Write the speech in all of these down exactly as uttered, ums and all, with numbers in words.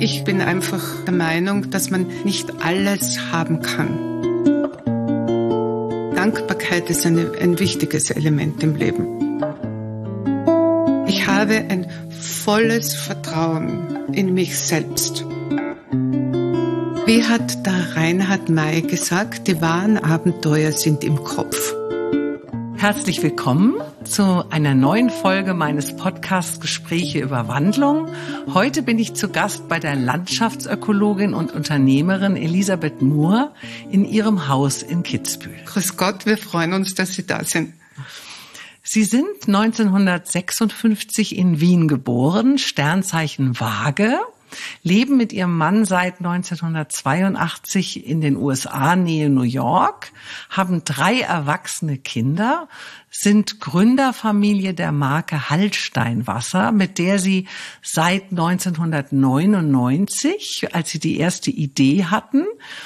Ich bin einfach der Meinung, dass man nicht alles haben kann. Dankbarkeit ist eine, ein wichtiges Element im Leben. Ich habe ein volles Vertrauen in mich selbst. Wie hat der Reinhard May gesagt, die wahren Abenteuer sind im Kopf. Herzlich willkommen zu einer neuen Folge meines Podcasts Gespräche über Wandlung. Heute bin ich zu Gast bei der Landschaftsökologin und Unternehmerin Elisabeth Mohr in ihrem Haus in Kitzbühel. Grüß Gott, wir freuen uns, dass Sie da sind. Sie sind neunzehnhundertsechsundfünfzig in Wien geboren, Sternzeichen Waage, leben mit ihrem Mann seit neunzehnhundertzweiundachtzig in den U S A, Nähe New York, haben drei erwachsene Kinder, sind Gründerfamilie der Marke Hallstein-Wasser, mit der sie seit neunzehnhundertneunundneunzig, als sie die erste Idee hatten,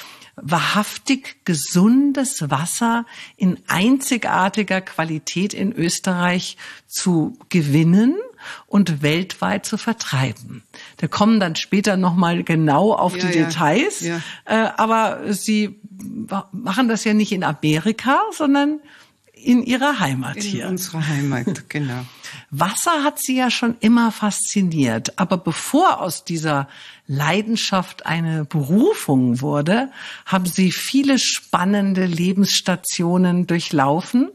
wahrhaftig gesundes Wasser in einzigartiger Qualität in Österreich zu gewinnen und weltweit zu vertreiben. Da kommen dann später nochmal genau auf ja, die ja. Details. Ja. Äh, aber Sie machen das ja nicht in Amerika, sondern in Ihrer Heimat in hier. In unserer Heimat, genau. Wasser hat Sie ja schon immer fasziniert. Aber bevor aus dieser Leidenschaft eine Berufung wurde, haben Sie viele spannende Lebensstationen durchlaufen.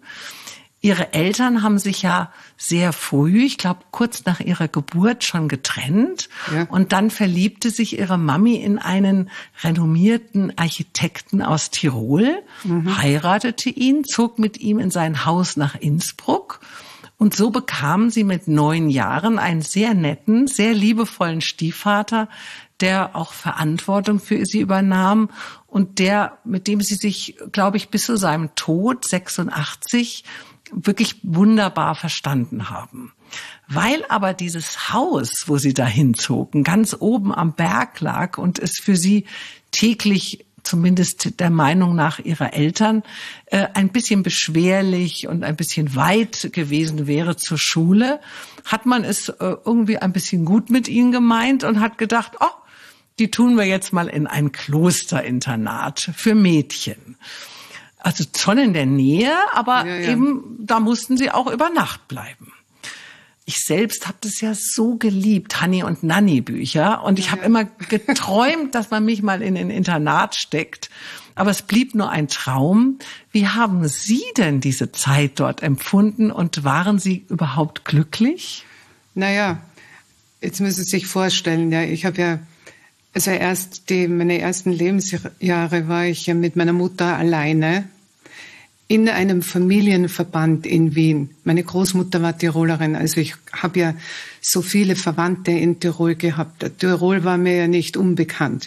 Ihre Eltern haben sich ja sehr früh, ich glaube kurz nach ihrer Geburt, schon getrennt. Ja. Und dann verliebte sich ihre Mami in einen renommierten Architekten aus Tirol, mhm. heiratete ihn, zog mit ihm in sein Haus nach Innsbruck. Und so bekam sie mit neun Jahren einen sehr netten, sehr liebevollen Stiefvater, der auch Verantwortung für sie übernahm und der, mit dem sie sich, glaube ich, bis zu seinem Tod sechsundachtzig wirklich wunderbar verstanden haben. Weil aber dieses Haus, wo sie dahin zogen, ganz oben am Berg lag und es für sie täglich, zumindest der Meinung nach ihrer Eltern, äh, ein bisschen beschwerlich und ein bisschen weit gewesen wäre zur Schule, hat man es äh, irgendwie ein bisschen gut mit ihnen gemeint und hat gedacht, oh, die tun wir jetzt mal in ein Klosterinternat für Mädchen. Also schon in der Nähe, aber ja, ja. eben da mussten sie auch über Nacht bleiben. Ich selbst habe das ja so geliebt, Hanni und Nanni Bücher. Und ich ja, habe ja. immer geträumt, dass man mich mal in ein Internat steckt. Aber es blieb nur ein Traum. Wie haben Sie denn diese Zeit dort empfunden und waren Sie überhaupt glücklich? Naja, jetzt müssen Sie sich vorstellen, ja, ich habe ja, also erst die, meine ersten Lebensjahre war ich ja mit meiner Mutter alleine in einem Familienverband in Wien. Meine Großmutter war Tirolerin, also ich habe ja so viele Verwandte in Tirol gehabt. Tirol war mir ja nicht unbekannt.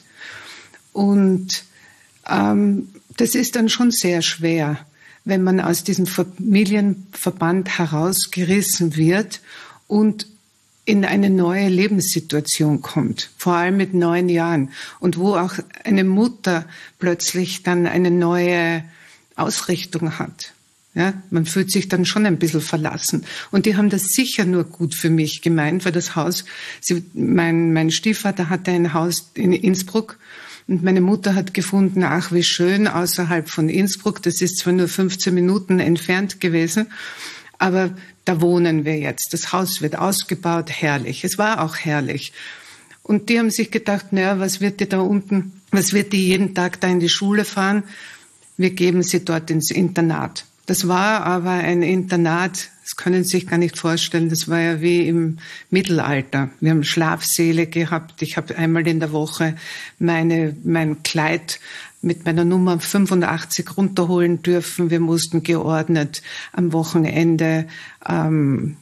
Und ähm, das ist dann schon sehr schwer, wenn man aus diesem Familienverband herausgerissen wird und in eine neue Lebenssituation kommt, vor allem mit neun Jahren. Und wo auch eine Mutter plötzlich dann eine neue Ausrichtung hat. Ja, man fühlt sich dann schon ein bisschen verlassen. Und die haben das sicher nur gut für mich gemeint, weil das Haus, sie, mein, mein Stiefvater hatte ein Haus in Innsbruck und meine Mutter hat gefunden, ach wie schön, außerhalb von Innsbruck, das ist zwar nur fünfzehn Minuten entfernt gewesen, aber da wohnen wir jetzt. Das Haus wird ausgebaut, herrlich. Es war auch herrlich. Und die haben sich gedacht, naja, was wird die da unten, was wird die jeden Tag da in die Schule fahren? Wir geben sie dort ins Internat. Das war aber ein Internat, das können Sie sich gar nicht vorstellen, das war ja wie im Mittelalter. Wir haben Schlafsäle gehabt. Ich habe einmal in der Woche meine, mein Kleid mit meiner Nummer fünfundachtzig runterholen dürfen. Wir mussten geordnet am Wochenende ähm,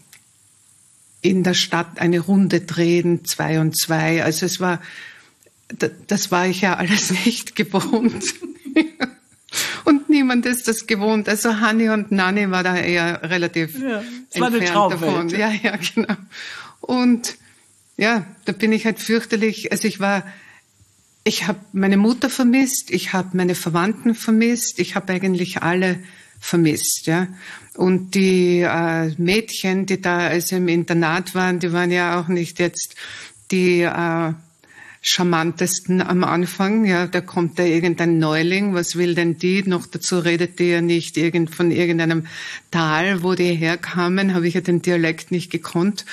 in der Stadt eine Runde drehen, zwei und zwei. Also es war, das war ich ja alles nicht gewohnt. Und niemand ist das gewohnt. Also Hanni und Nanni war da eher relativ ja, entfernt davon. Ja, ja, genau. Und ja, da bin ich halt fürchterlich. Also ich war, ich habe meine Mutter vermisst, ich habe meine Verwandten vermisst, ich habe eigentlich alle vermisst, ja. Und die äh, Mädchen, die da also im Internat waren, die waren ja auch nicht jetzt die äh, charmantesten am Anfang. Ja, da kommt da irgendein Neuling, was will denn die? Noch dazu redet die ja nicht irgend, von irgendeinem Tal, wo die herkamen, habe ich ja den Dialekt nicht gekonnt.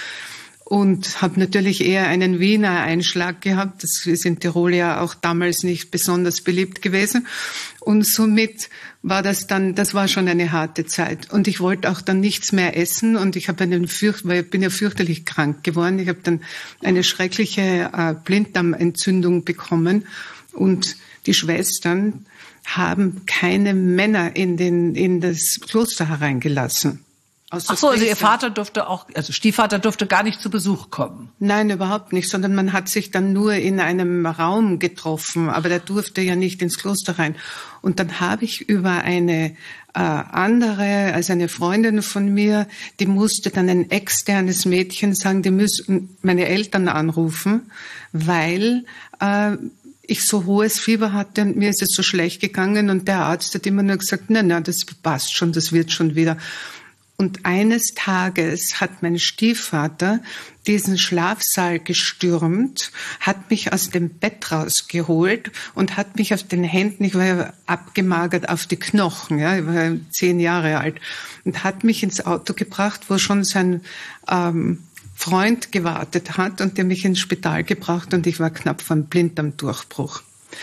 Und habe natürlich eher einen Wiener Einschlag gehabt. Das ist in Tirol ja auch damals nicht besonders beliebt gewesen. Und somit war das dann, das war schon eine harte Zeit. Und ich wollte auch dann nichts mehr essen. Und ich habe einen fürcht, weil ich bin ja fürchterlich krank geworden. Ich habe dann eine schreckliche äh, Blinddarmentzündung bekommen. Und die Schwestern haben keine Männer in den, in das Kloster hereingelassen. Ach so, also Ihr Vater durfte auch, also Stiefvater durfte gar nicht zu Besuch kommen? Nein, überhaupt nicht, sondern man hat sich dann nur in einem Raum getroffen, aber der durfte ja nicht ins Kloster rein. Und dann habe ich über eine äh, andere, also eine Freundin von mir, die musste dann ein externes Mädchen sagen, die müssen meine Eltern anrufen, weil äh, ich so hohes Fieber hatte und mir ist es so schlecht gegangen und der Arzt hat immer nur gesagt, nein, nein, das passt schon, das wird schon wieder. Und eines Tages hat mein Stiefvater diesen Schlafsaal gestürmt, hat mich aus dem Bett rausgeholt und hat mich auf den Händen, ich war ja abgemagert auf die Knochen, ja, ich war ja zehn Jahre alt, und hat mich ins Auto gebracht, wo schon sein ähm, Freund gewartet hat und der mich ins Spital gebracht und ich war knapp vor einem Blinddarmdurchbruch.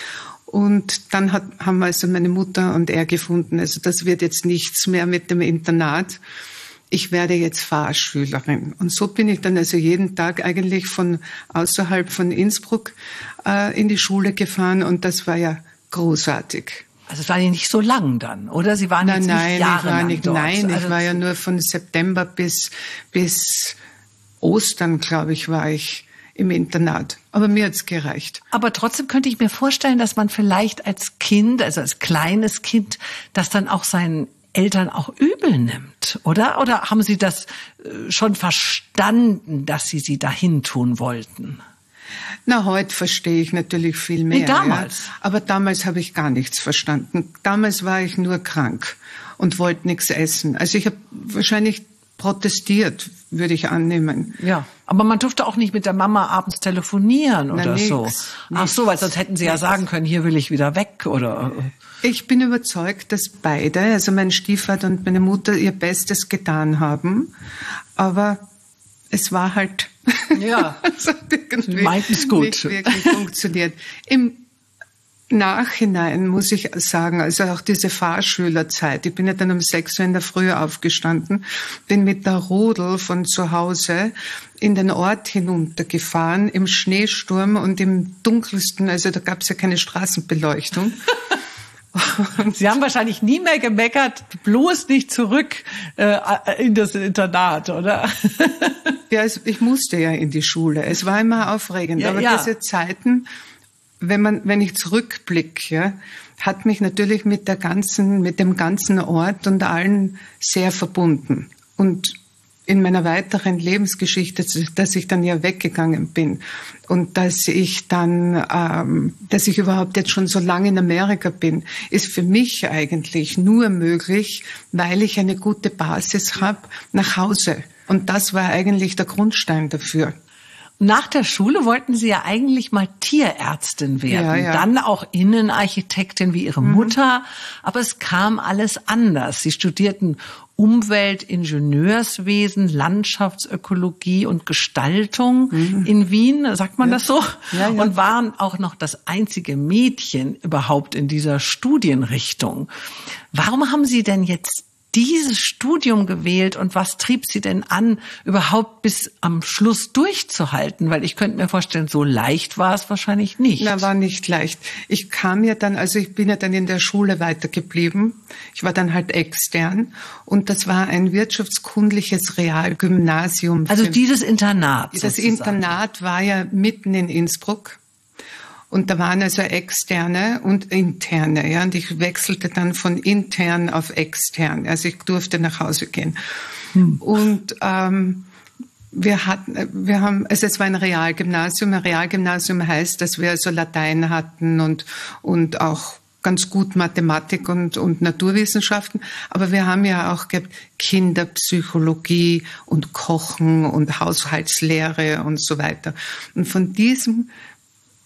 Und dann hat, haben also meine Mutter und er gefunden, also das wird jetzt nichts mehr mit dem Internat. Ich werde jetzt Fahrschülerin. Und so bin ich dann also jeden Tag eigentlich von außerhalb von Innsbruck äh, in die Schule gefahren und das war ja großartig. Also es war ja nicht so lang dann, oder? Sie waren jetzt nein, nicht nein, jahrelang ich war nicht, dort. Nein, also ich war ja nur von September bis, bis Ostern, glaube ich, war ich im Internat. Aber mir hat's gereicht. Aber trotzdem könnte ich mir vorstellen, dass man vielleicht als Kind, also als kleines Kind, das dann auch seinen Eltern auch übel nimmt, oder? Oder haben Sie das schon verstanden, dass Sie sie dahin tun wollten? Na, heute verstehe ich natürlich viel mehr. Nee, damals. Ja. Aber damals habe ich gar nichts verstanden. Damals war ich nur krank und wollte nichts essen. Also ich habe wahrscheinlich protestiert, würde ich annehmen. Ja, aber man durfte auch nicht mit der Mama abends telefonieren oder Na, nix, so. Ach nix, so, weil sonst hätten Sie ja nix. sagen können, hier will ich wieder weg oder. Ich bin überzeugt, dass beide, also mein Stiefvater und meine Mutter, ihr Bestes getan haben. Aber es war halt, ja, es hat irgendwie meinten es gut. nicht wirklich funktioniert. Im Nachhinein muss ich sagen, also auch diese Fahrschülerzeit, ich bin ja dann um sechs Uhr in der Früh aufgestanden, bin mit der Rodel von zu Hause in den Ort hinuntergefahren, im Schneesturm und im dunkelsten, also da gab es ja keine Straßenbeleuchtung. Sie haben wahrscheinlich nie mehr gemeckert, bloß nicht zurück äh, in das Internat, oder? Ja, es, ich musste ja in die Schule. Es war immer aufregend, ja, aber ja. diese Zeiten, wenn man, wenn ich zurückblicke, ja, hat mich natürlich mit der ganzen, mit dem ganzen Ort und allen sehr verbunden. Und in meiner weiteren Lebensgeschichte, dass ich dann ja weggegangen bin und dass ich dann, ähm, dass ich überhaupt jetzt schon so lange in Amerika bin, ist für mich eigentlich nur möglich, weil ich eine gute Basis habe nach Hause. Und das war eigentlich der Grundstein dafür. Nach der Schule wollten Sie ja eigentlich mal Tierärztin werden, ja, ja. dann auch Innenarchitektin wie Ihre Mutter, aber es kam alles anders. Sie studierten Umweltingenieurswesen, Landschaftsökologie und Gestaltung mhm. in Wien, sagt man ja. das so? Ja, ja. Und waren auch noch das einzige Mädchen überhaupt in dieser Studienrichtung. Warum haben Sie denn jetzt dieses Studium gewählt und was trieb Sie denn an, überhaupt bis am Schluss durchzuhalten? Weil ich könnte mir vorstellen, so leicht war es wahrscheinlich nicht. Na, war nicht leicht. Ich kam ja dann, also ich bin ja dann in der Schule weitergeblieben. Ich war dann halt extern und das war ein wirtschaftskundliches Realgymnasium. Also dieses Internat Das sozusagen. Internat war ja mitten in Innsbruck. Und da waren also externe und interne, ja. Und ich wechselte dann von intern auf extern. Also ich durfte nach Hause gehen. Hm. Und ähm, wir hatten, wir haben, also es war ein Realgymnasium. Ein Realgymnasium heißt, dass wir also Latein hatten und und auch ganz gut Mathematik und und Naturwissenschaften. Aber wir haben ja auch gehabt Kinderpsychologie und Kochen und Haushaltslehre und so weiter. Und von diesem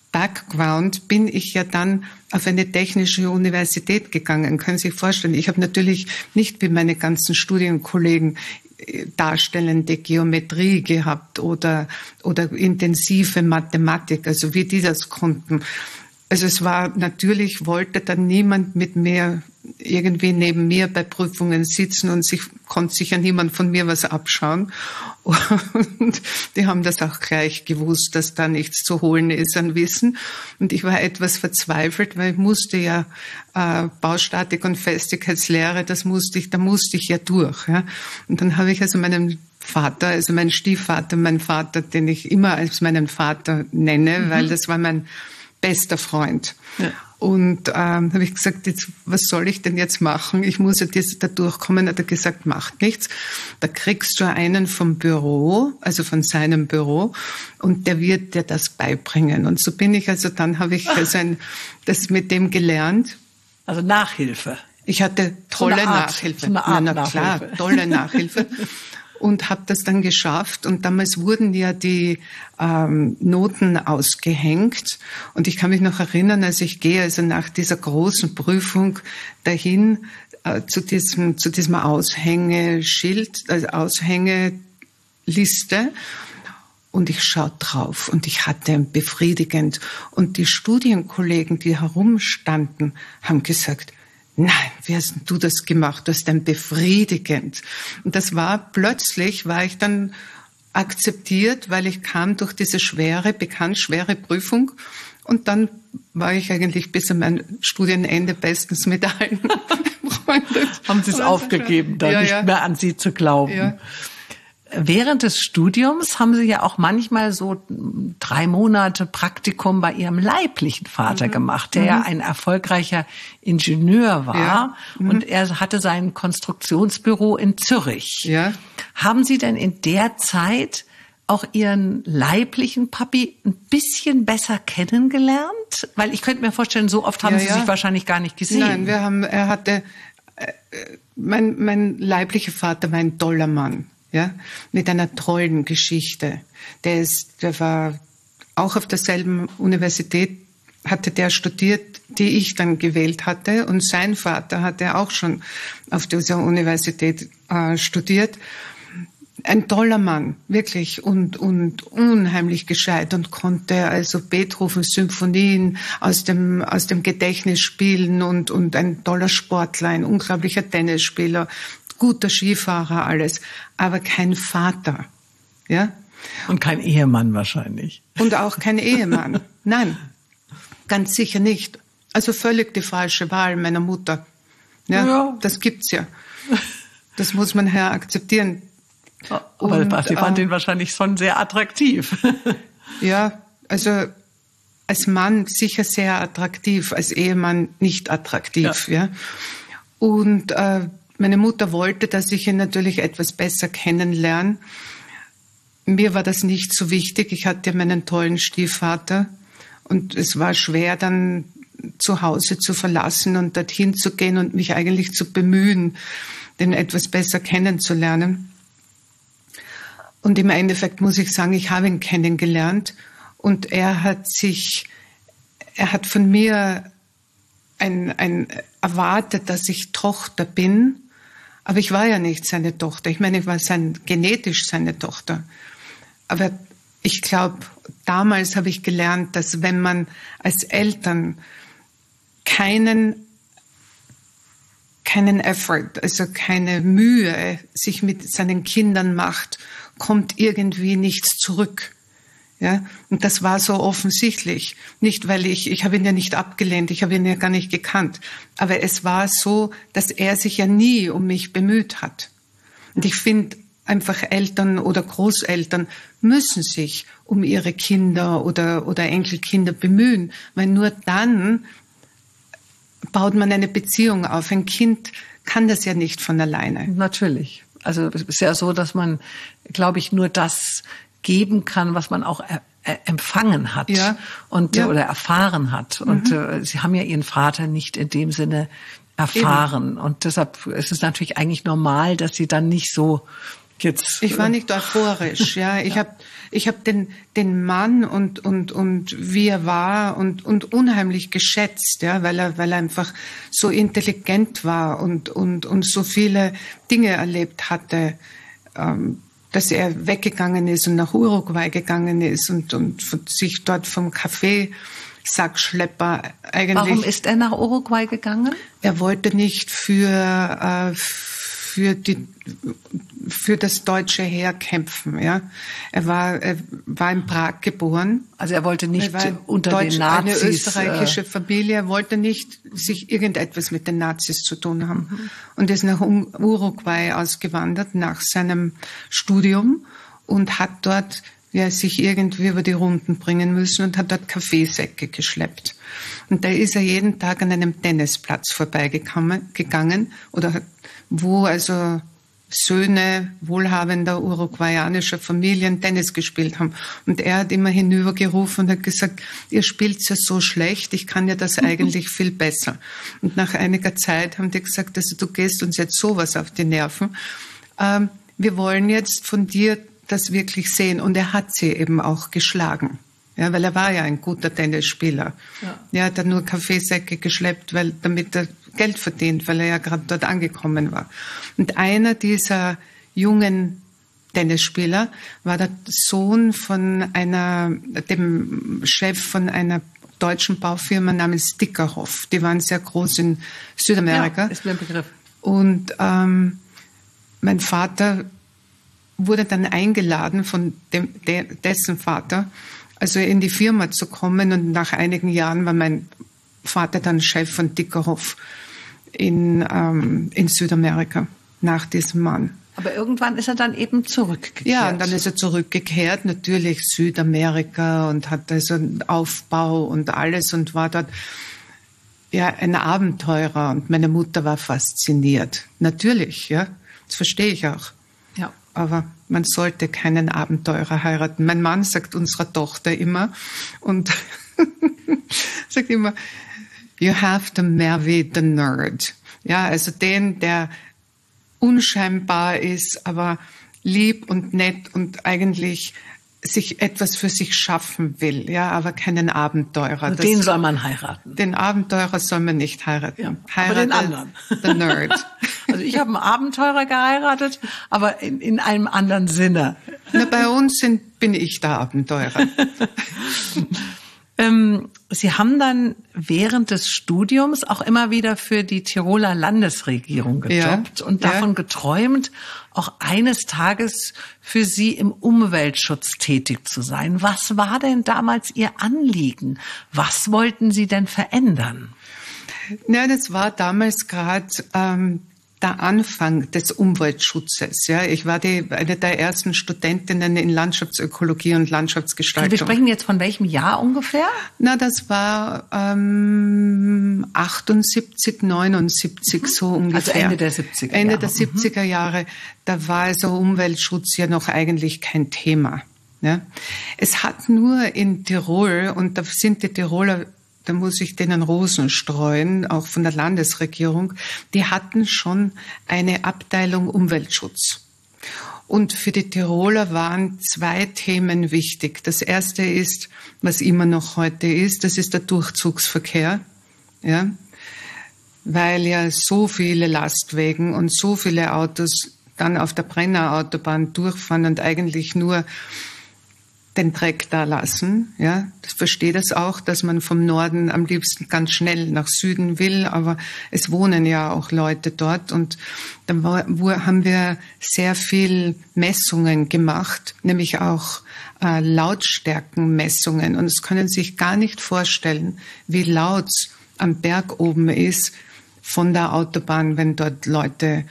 Background bin ich ja dann auf eine technische Universität gegangen. Können Sie sich vorstellen, ich habe natürlich nicht wie meine ganzen Studienkollegen darstellende Geometrie gehabt oder, oder intensive Mathematik, also wie die das konnten. Also es war natürlich, wollte dann niemand mit mir irgendwie neben mir bei Prüfungen sitzen und sich konnte sich ja niemand von mir was abschauen. Und die haben das auch gleich gewusst, dass da nichts zu holen ist an Wissen. Und ich war etwas verzweifelt, weil ich musste ja äh, Baustatik und Festigkeitslehre, das musste ich, da musste ich ja durch. Ja. Und dann habe ich also meinen Vater, also meinen Stiefvater, meinen Vater, den ich immer als meinen Vater nenne, mhm. weil das war mein bester Freund. Ja. Und ähm, habe ich gesagt, jetzt, was soll ich denn jetzt machen? Ich muss ja das, da durchkommen. Hat er gesagt, macht nichts. Da kriegst du einen vom Büro, also von seinem Büro, und der wird dir das beibringen. Und so bin ich, also dann habe ich also ein, das mit dem gelernt. Also Nachhilfe. Ich hatte tolle so Art, Nachhilfe. So eine Art na, na klar, Nachhilfe. tolle Nachhilfe. Und habe das dann geschafft. Und damals wurden ja die ähm, Noten ausgehängt. Und ich kann mich noch erinnern, als ich gehe, also nach dieser großen Prüfung dahin äh, zu diesem zu diesem Aushängeschild, also Aushängeliste. Und ich schaue drauf und ich hatte ein befriedigend. Und die Studienkollegen, die herumstanden, haben gesagt, nein, wie hast du das gemacht? Du hast ein befriedigend. Und das war plötzlich, war ich dann akzeptiert, weil ich kam durch diese schwere, bekannt schwere Prüfung. Und dann war ich eigentlich bis an mein Studienende bestens mit allen befreundet. Haben Sie es aufgegeben, da ja, nicht ja. mehr an Sie zu glauben? Ja. Während des Studiums haben Sie ja auch manchmal so drei Monate Praktikum bei Ihrem leiblichen Vater mhm. gemacht, der mhm. ja ein erfolgreicher Ingenieur war. Ja. Mhm. Und er hatte sein Konstruktionsbüro in Zürich. Ja. Haben Sie denn in der Zeit auch Ihren leiblichen Papi ein bisschen besser kennengelernt? Weil ich könnte mir vorstellen, so oft haben ja, Sie ja. sich wahrscheinlich gar nicht gesehen. Nein, wir haben, er hatte, äh, mein, mein leiblicher Vater war ein toller Mann. Ja, mit einer tollen Geschichte. Der ist, der war auch auf derselben Universität, hatte der studiert, die ich dann gewählt hatte. Und sein Vater hatte auch schon auf dieser Universität äh, studiert. Ein toller Mann, wirklich, und, und unheimlich gescheit und konnte also Beethoven-Symphonien aus dem, aus dem Gedächtnis spielen und, und ein toller Sportler, ein unglaublicher Tennisspieler, guter Skifahrer, alles, aber kein Vater, ja. Und kein Ehemann wahrscheinlich. Und auch kein Ehemann. Nein, ganz sicher nicht. Also völlig die falsche Wahl meiner Mutter. Ja, ja. Das gibt's ja. Das muss man ja akzeptieren. Aber und, Sie fanden äh, ihn wahrscheinlich schon sehr attraktiv. Ja, also als Mann sicher sehr attraktiv, als Ehemann nicht attraktiv, ja. ja. Und äh, meine Mutter wollte, dass ich ihn natürlich etwas besser kennenlerne. Mir war das nicht so wichtig. Ich hatte meinen tollen Stiefvater und es war schwer, dann zu Hause zu verlassen und dorthin zu gehen und mich eigentlich zu bemühen, den etwas besser kennenzulernen. Und im Endeffekt muss ich sagen, ich habe ihn kennengelernt und er hat sich, er hat von mir ein, ein erwartet, dass ich Tochter bin. Aber ich war ja nicht seine Tochter. Ich meine, ich war sein, genetisch seine Tochter. Aber ich glaube, damals habe ich gelernt, dass wenn man als Eltern keinen, keinen Effort, also keine Mühe sich mit seinen Kindern macht, kommt irgendwie nichts zurück. Ja, und das war so offensichtlich. Nicht, weil ich, ich habe ihn ja nicht abgelehnt, ich habe ihn ja gar nicht gekannt. Aber es war so, dass er sich ja nie um mich bemüht hat. Und ich finde, einfach Eltern oder Großeltern müssen sich um ihre Kinder oder, oder Enkelkinder bemühen. Weil nur dann baut man eine Beziehung auf. Ein Kind kann das ja nicht von alleine. Natürlich. Also es ist ja so, dass man, glaube ich, nur das geben kann, was man auch er, er, empfangen hat ja. und ja. oder erfahren hat. Mhm. Und äh, Sie haben ja Ihren Vater nicht in dem Sinne erfahren. Eben. Und deshalb ist es natürlich eigentlich normal, dass Sie dann nicht so jetzt. Ich war nicht euphorisch, ja. Ich habe ich hab den, den Mann und, und, und wie er war und, und unheimlich geschätzt, ja, weil er, weil er einfach so intelligent war und, und, und so viele Dinge erlebt hatte, ähm, dass er weggegangen ist und nach Uruguay gegangen ist und, und sich dort vom Kaffeesackschlepper eigentlich... Warum ist er nach Uruguay gegangen? Er wollte nicht für, äh, für die, für das deutsche Heer kämpfen, ja. Er war, er war in Prag geboren. Also er wollte nicht er unter Deutsch, den Nazis... Eine österreichische Familie, er wollte nicht sich irgendetwas mit den Nazis zu tun haben. Mhm. Und ist nach Uruguay ausgewandert nach seinem Studium und hat dort ja, sich irgendwie über die Runden bringen müssen und hat dort Kaffeesäcke geschleppt. Und da ist er jeden Tag an einem Tennisplatz vorbeigegangen, oder wo also Söhne wohlhabender uruguayanischer Familien Tennis gespielt haben. Und er hat immer hinübergerufen und hat gesagt, ihr spielt's ja so schlecht, ich kann ja das eigentlich viel besser. Und nach einiger Zeit haben die gesagt, also du gehst uns jetzt sowas auf die Nerven. Ähm, wir wollen jetzt von dir das wirklich sehen. Und er hat sie eben auch geschlagen. Ja, weil er war ja ein guter Tennisspieler. Ja. Er hat dann nur Kaffeesäcke geschleppt, weil, damit er Geld verdient, weil er ja gerade dort angekommen war. Und einer dieser jungen Tennisspieler war der Sohn von einer, dem Chef von einer deutschen Baufirma namens Dickerhoff. Die waren sehr groß in Südamerika. Ja, ist mir ein Begriff. Und ähm, mein Vater wurde dann eingeladen von dem, de, dessen Vater, also in die Firma zu kommen. Und nach einigen Jahren war mein Vater dann Chef von Dickerhoff in, ähm, in Südamerika, nach diesem Mann. Aber irgendwann ist er dann eben zurückgekehrt. Ja, und dann ist er zurückgekehrt, natürlich Südamerika, und hat also einen Aufbau und alles und war dort ja ein Abenteurer. Und meine Mutter war fasziniert. Natürlich, ja, das verstehe ich auch. Ja. Aber man sollte keinen Abenteurer heiraten. Mein Mann sagt unserer Tochter immer und sagt immer, you have to marry the nerd. Ja, also den, der unscheinbar ist, aber lieb und nett und eigentlich sich etwas für sich schaffen will, ja, aber keinen Abenteurer. Und den soll man heiraten. Den Abenteurer soll man nicht heiraten. Ja, Heirate aber den anderen. The Nerd. Also ich habe einen Abenteurer geheiratet, aber in, in einem anderen Sinne. Na, bei uns sind, bin ich der Abenteurer. ähm, Sie haben dann während des Studiums auch immer wieder für die Tiroler Landesregierung gejobbt ja, und davon ja. geträumt, auch eines Tages für Sie im Umweltschutz tätig zu sein. Was war denn damals Ihr Anliegen? Was wollten Sie denn verändern? Ja, das war damals gerade ähm, der Anfang des Umweltschutzes. Ja, ich war die, eine der ersten Studentinnen in Landschaftsökologie und Landschaftsgestaltung. Also wir sprechen jetzt von welchem Jahr ungefähr? Na, das war ähm, achtundsiebzig, neunundsiebzig, mhm. so ungefähr. Also Ende der siebziger Jahre. Ende der siebziger Jahre. Da war also Umweltschutz ja noch eigentlich kein Thema. Ja. Es hat nur in Tirol, und da sind die Tiroler, da muss ich denen Rosen streuen, auch von der Landesregierung, die hatten schon eine Abteilung Umweltschutz. Und für die Tiroler waren zwei Themen wichtig. Das erste ist, was immer noch heute ist, das ist der Durchzugsverkehr, ja, weil ja so viele Lastwagen und so viele Autos dann auf der Brennerautobahn durchfahren und eigentlich nur den Dreck da lassen, ja. Ich verstehe das auch, dass man vom Norden am liebsten ganz schnell nach Süden will, aber es wohnen ja auch Leute dort, und dann war, wo, haben wir sehr viel Messungen gemacht, nämlich auch äh, Lautstärkenmessungen, und es können sich gar nicht vorstellen, wie laut am Berg oben ist von der Autobahn, wenn dort Leute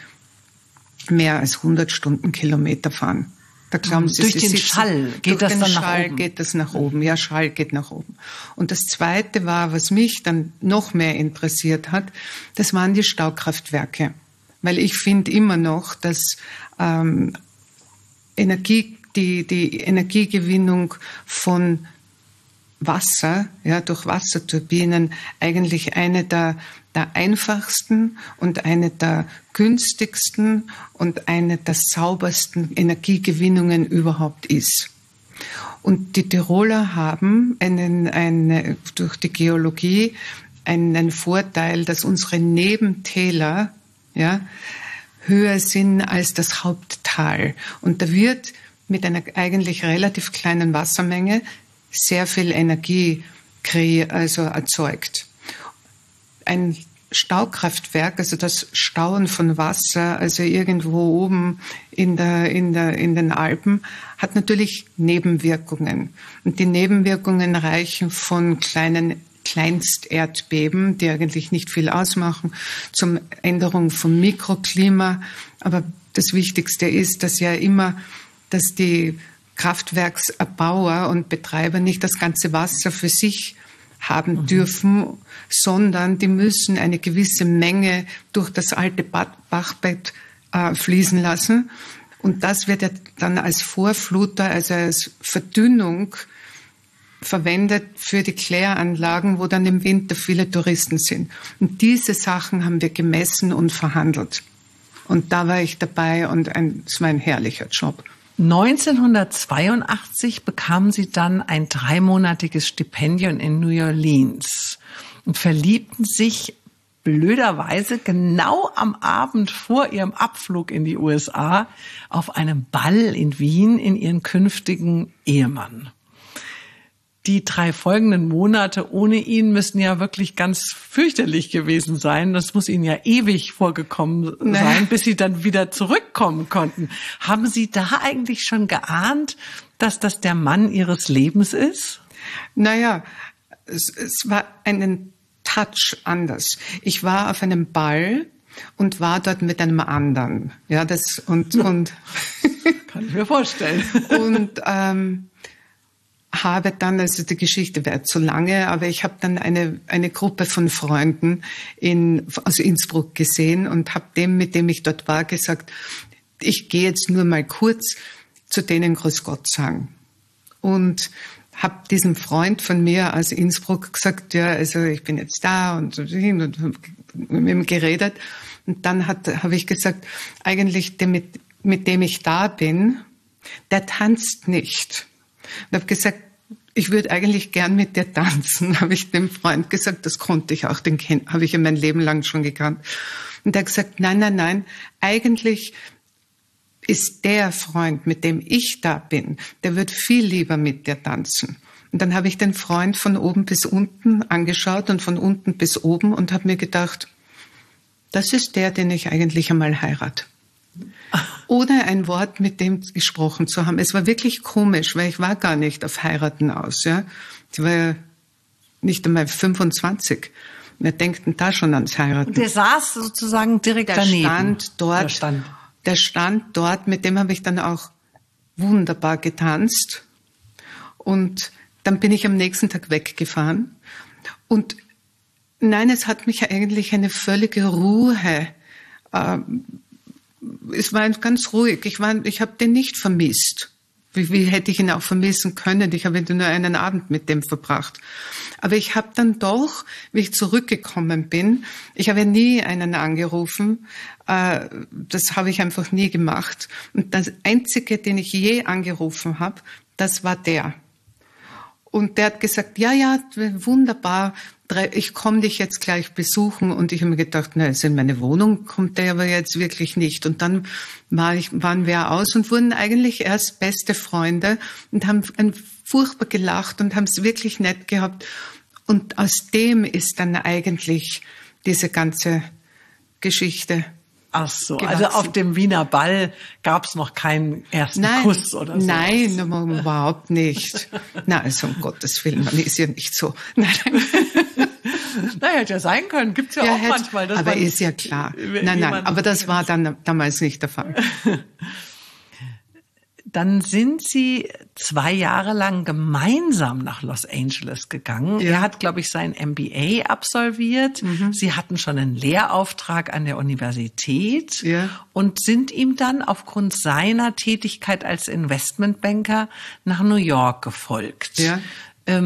mehr als hundert Stundenkilometer fahren. Da glauben Sie, durch Sie den sitzen, Schall geht durch das den dann Schall nach oben. geht das nach oben. Ja, Schall geht nach oben. Und das Zweite war, was mich dann noch mehr interessiert hat, das waren die Staukraftwerke. Weil ich finde immer noch, dass ähm, Energie, die, die Energiegewinnung von Wasser, ja, durch Wasserturbinen eigentlich eine der der einfachsten und eine der günstigsten und eine der saubersten Energiegewinnungen überhaupt ist. Und die Tiroler haben einen, eine, durch die Geologie einen Vorteil, dass unsere Nebentäler ja, höher sind als das Haupttal. Und da wird mit einer eigentlich relativ kleinen Wassermenge sehr viel Energie kre- also erzeugt. Ein Staukraftwerk, also das Stauen von Wasser, also irgendwo oben in der, in der, in den Alpen, hat natürlich Nebenwirkungen. Und die Nebenwirkungen reichen von kleinen Kleinsterdbeben, die eigentlich nicht viel ausmachen, zum Änderung vom Mikroklima. Aber das Wichtigste ist, dass ja immer, dass die Kraftwerkserbauer und Betreiber nicht das ganze Wasser für sich haben mhm. dürfen, sondern die müssen eine gewisse Menge durch das alte Bachbett äh, fließen lassen. Und das wird ja dann als Vorfluter, also als Verdünnung verwendet für die Kläranlagen, wo dann im Winter viele Touristen sind. Und diese Sachen haben wir gemessen und verhandelt. Und da war ich dabei und ein, es war ein herrlicher Job. neunzehnhundertzweiundachtzig bekamen Sie dann ein dreimonatiges Stipendium in New Orleans und verliebten sich blöderweise genau am Abend vor Ihrem Abflug in die U S A auf einem Ball in Wien in Ihren künftigen Ehemann. Die drei folgenden Monate ohne ihn müssen ja wirklich ganz fürchterlich gewesen sein. Das muss Ihnen ja ewig vorgekommen sein, nee. bis Sie dann wieder zurückkommen konnten. Haben Sie da eigentlich schon geahnt, dass das der Mann Ihres Lebens ist? Naja, es, es war einen Touch anders. Ich war auf einem Ball und war dort mit einem anderen. Ja, das und und kann ich mir vorstellen. Und ähm, habe dann, also die Geschichte wäre zu lange, aber ich habe dann eine eine Gruppe von Freunden in aus Innsbruck gesehen und habe dem, mit dem ich dort war, gesagt, ich gehe jetzt nur mal kurz zu denen Grüß Gott sagen. Und habe diesem Freund von mir aus Innsbruck gesagt, ja, also ich bin jetzt da und, und mit ihm geredet. Und dann hat habe ich gesagt, eigentlich der, mit, mit dem ich da bin, der tanzt nicht. Und habe gesagt, ich würde eigentlich gern mit dir tanzen, habe ich dem Freund gesagt. Das konnte ich auch, den habe ich ja mein Leben lang schon gekannt. Und er hat gesagt, nein, nein, nein, eigentlich ist der Freund, mit dem ich da bin, der wird viel lieber mit dir tanzen. Und dann habe ich den Freund von oben bis unten angeschaut und von unten bis oben und habe mir gedacht, das ist der, den ich eigentlich einmal heirate. Ohne ein Wort mit dem gesprochen zu haben. Es war wirklich komisch, weil ich war gar nicht auf Heiraten aus. Ja, ich war ja nicht einmal fünfundzwanzig. Wir denken da schon ans Heiraten. Und der saß sozusagen direkt der daneben. Stand dort, der stand. der stand dort, mit dem habe ich dann auch wunderbar getanzt. Und dann bin ich am nächsten Tag weggefahren. Und nein, es hat mich eigentlich eine völlige Ruhe äh, es war ganz ruhig. Ich war, ich habe den nicht vermisst. Wie, wie hätte ich ihn auch vermissen können? Ich habe nur einen Abend mit dem verbracht. Aber ich habe dann doch, wie ich zurückgekommen bin, ich habe ja nie einen angerufen. Äh, das habe ich einfach nie gemacht. Und das Einzige, den ich je angerufen habe, das war der. Und der hat gesagt, ja, ja, wunderbar, ich komme dich jetzt gleich besuchen. Und ich habe mir gedacht, na, also in meine Wohnung kommt der aber jetzt wirklich nicht. Und dann war ich, waren wir aus und wurden eigentlich erst beste Freunde und haben furchtbar gelacht und haben es wirklich nett gehabt. Und aus dem ist dann eigentlich diese ganze Geschichte. Ach so, gewachsen. Also auf dem Wiener Ball gab es noch keinen ersten nein, Kuss oder so. Nein, überhaupt nicht. Na, also um Gottes Willen, man ist ja nicht so. Nein, nein. Na, hätte ja sein können, gibt's ja, ja auch hätte, manchmal. Dass aber man ist ja klar. Nein, nein, aber das war dann damals nicht der Fall. Dann sind Sie zwei Jahre lang gemeinsam nach Los Angeles gegangen. Ja. Er hat, glaube ich, sein M B A absolviert. Mhm. Sie hatten schon einen Lehrauftrag an der Universität ja. und sind ihm dann aufgrund seiner Tätigkeit als Investmentbanker nach New York gefolgt. Ja. Ähm,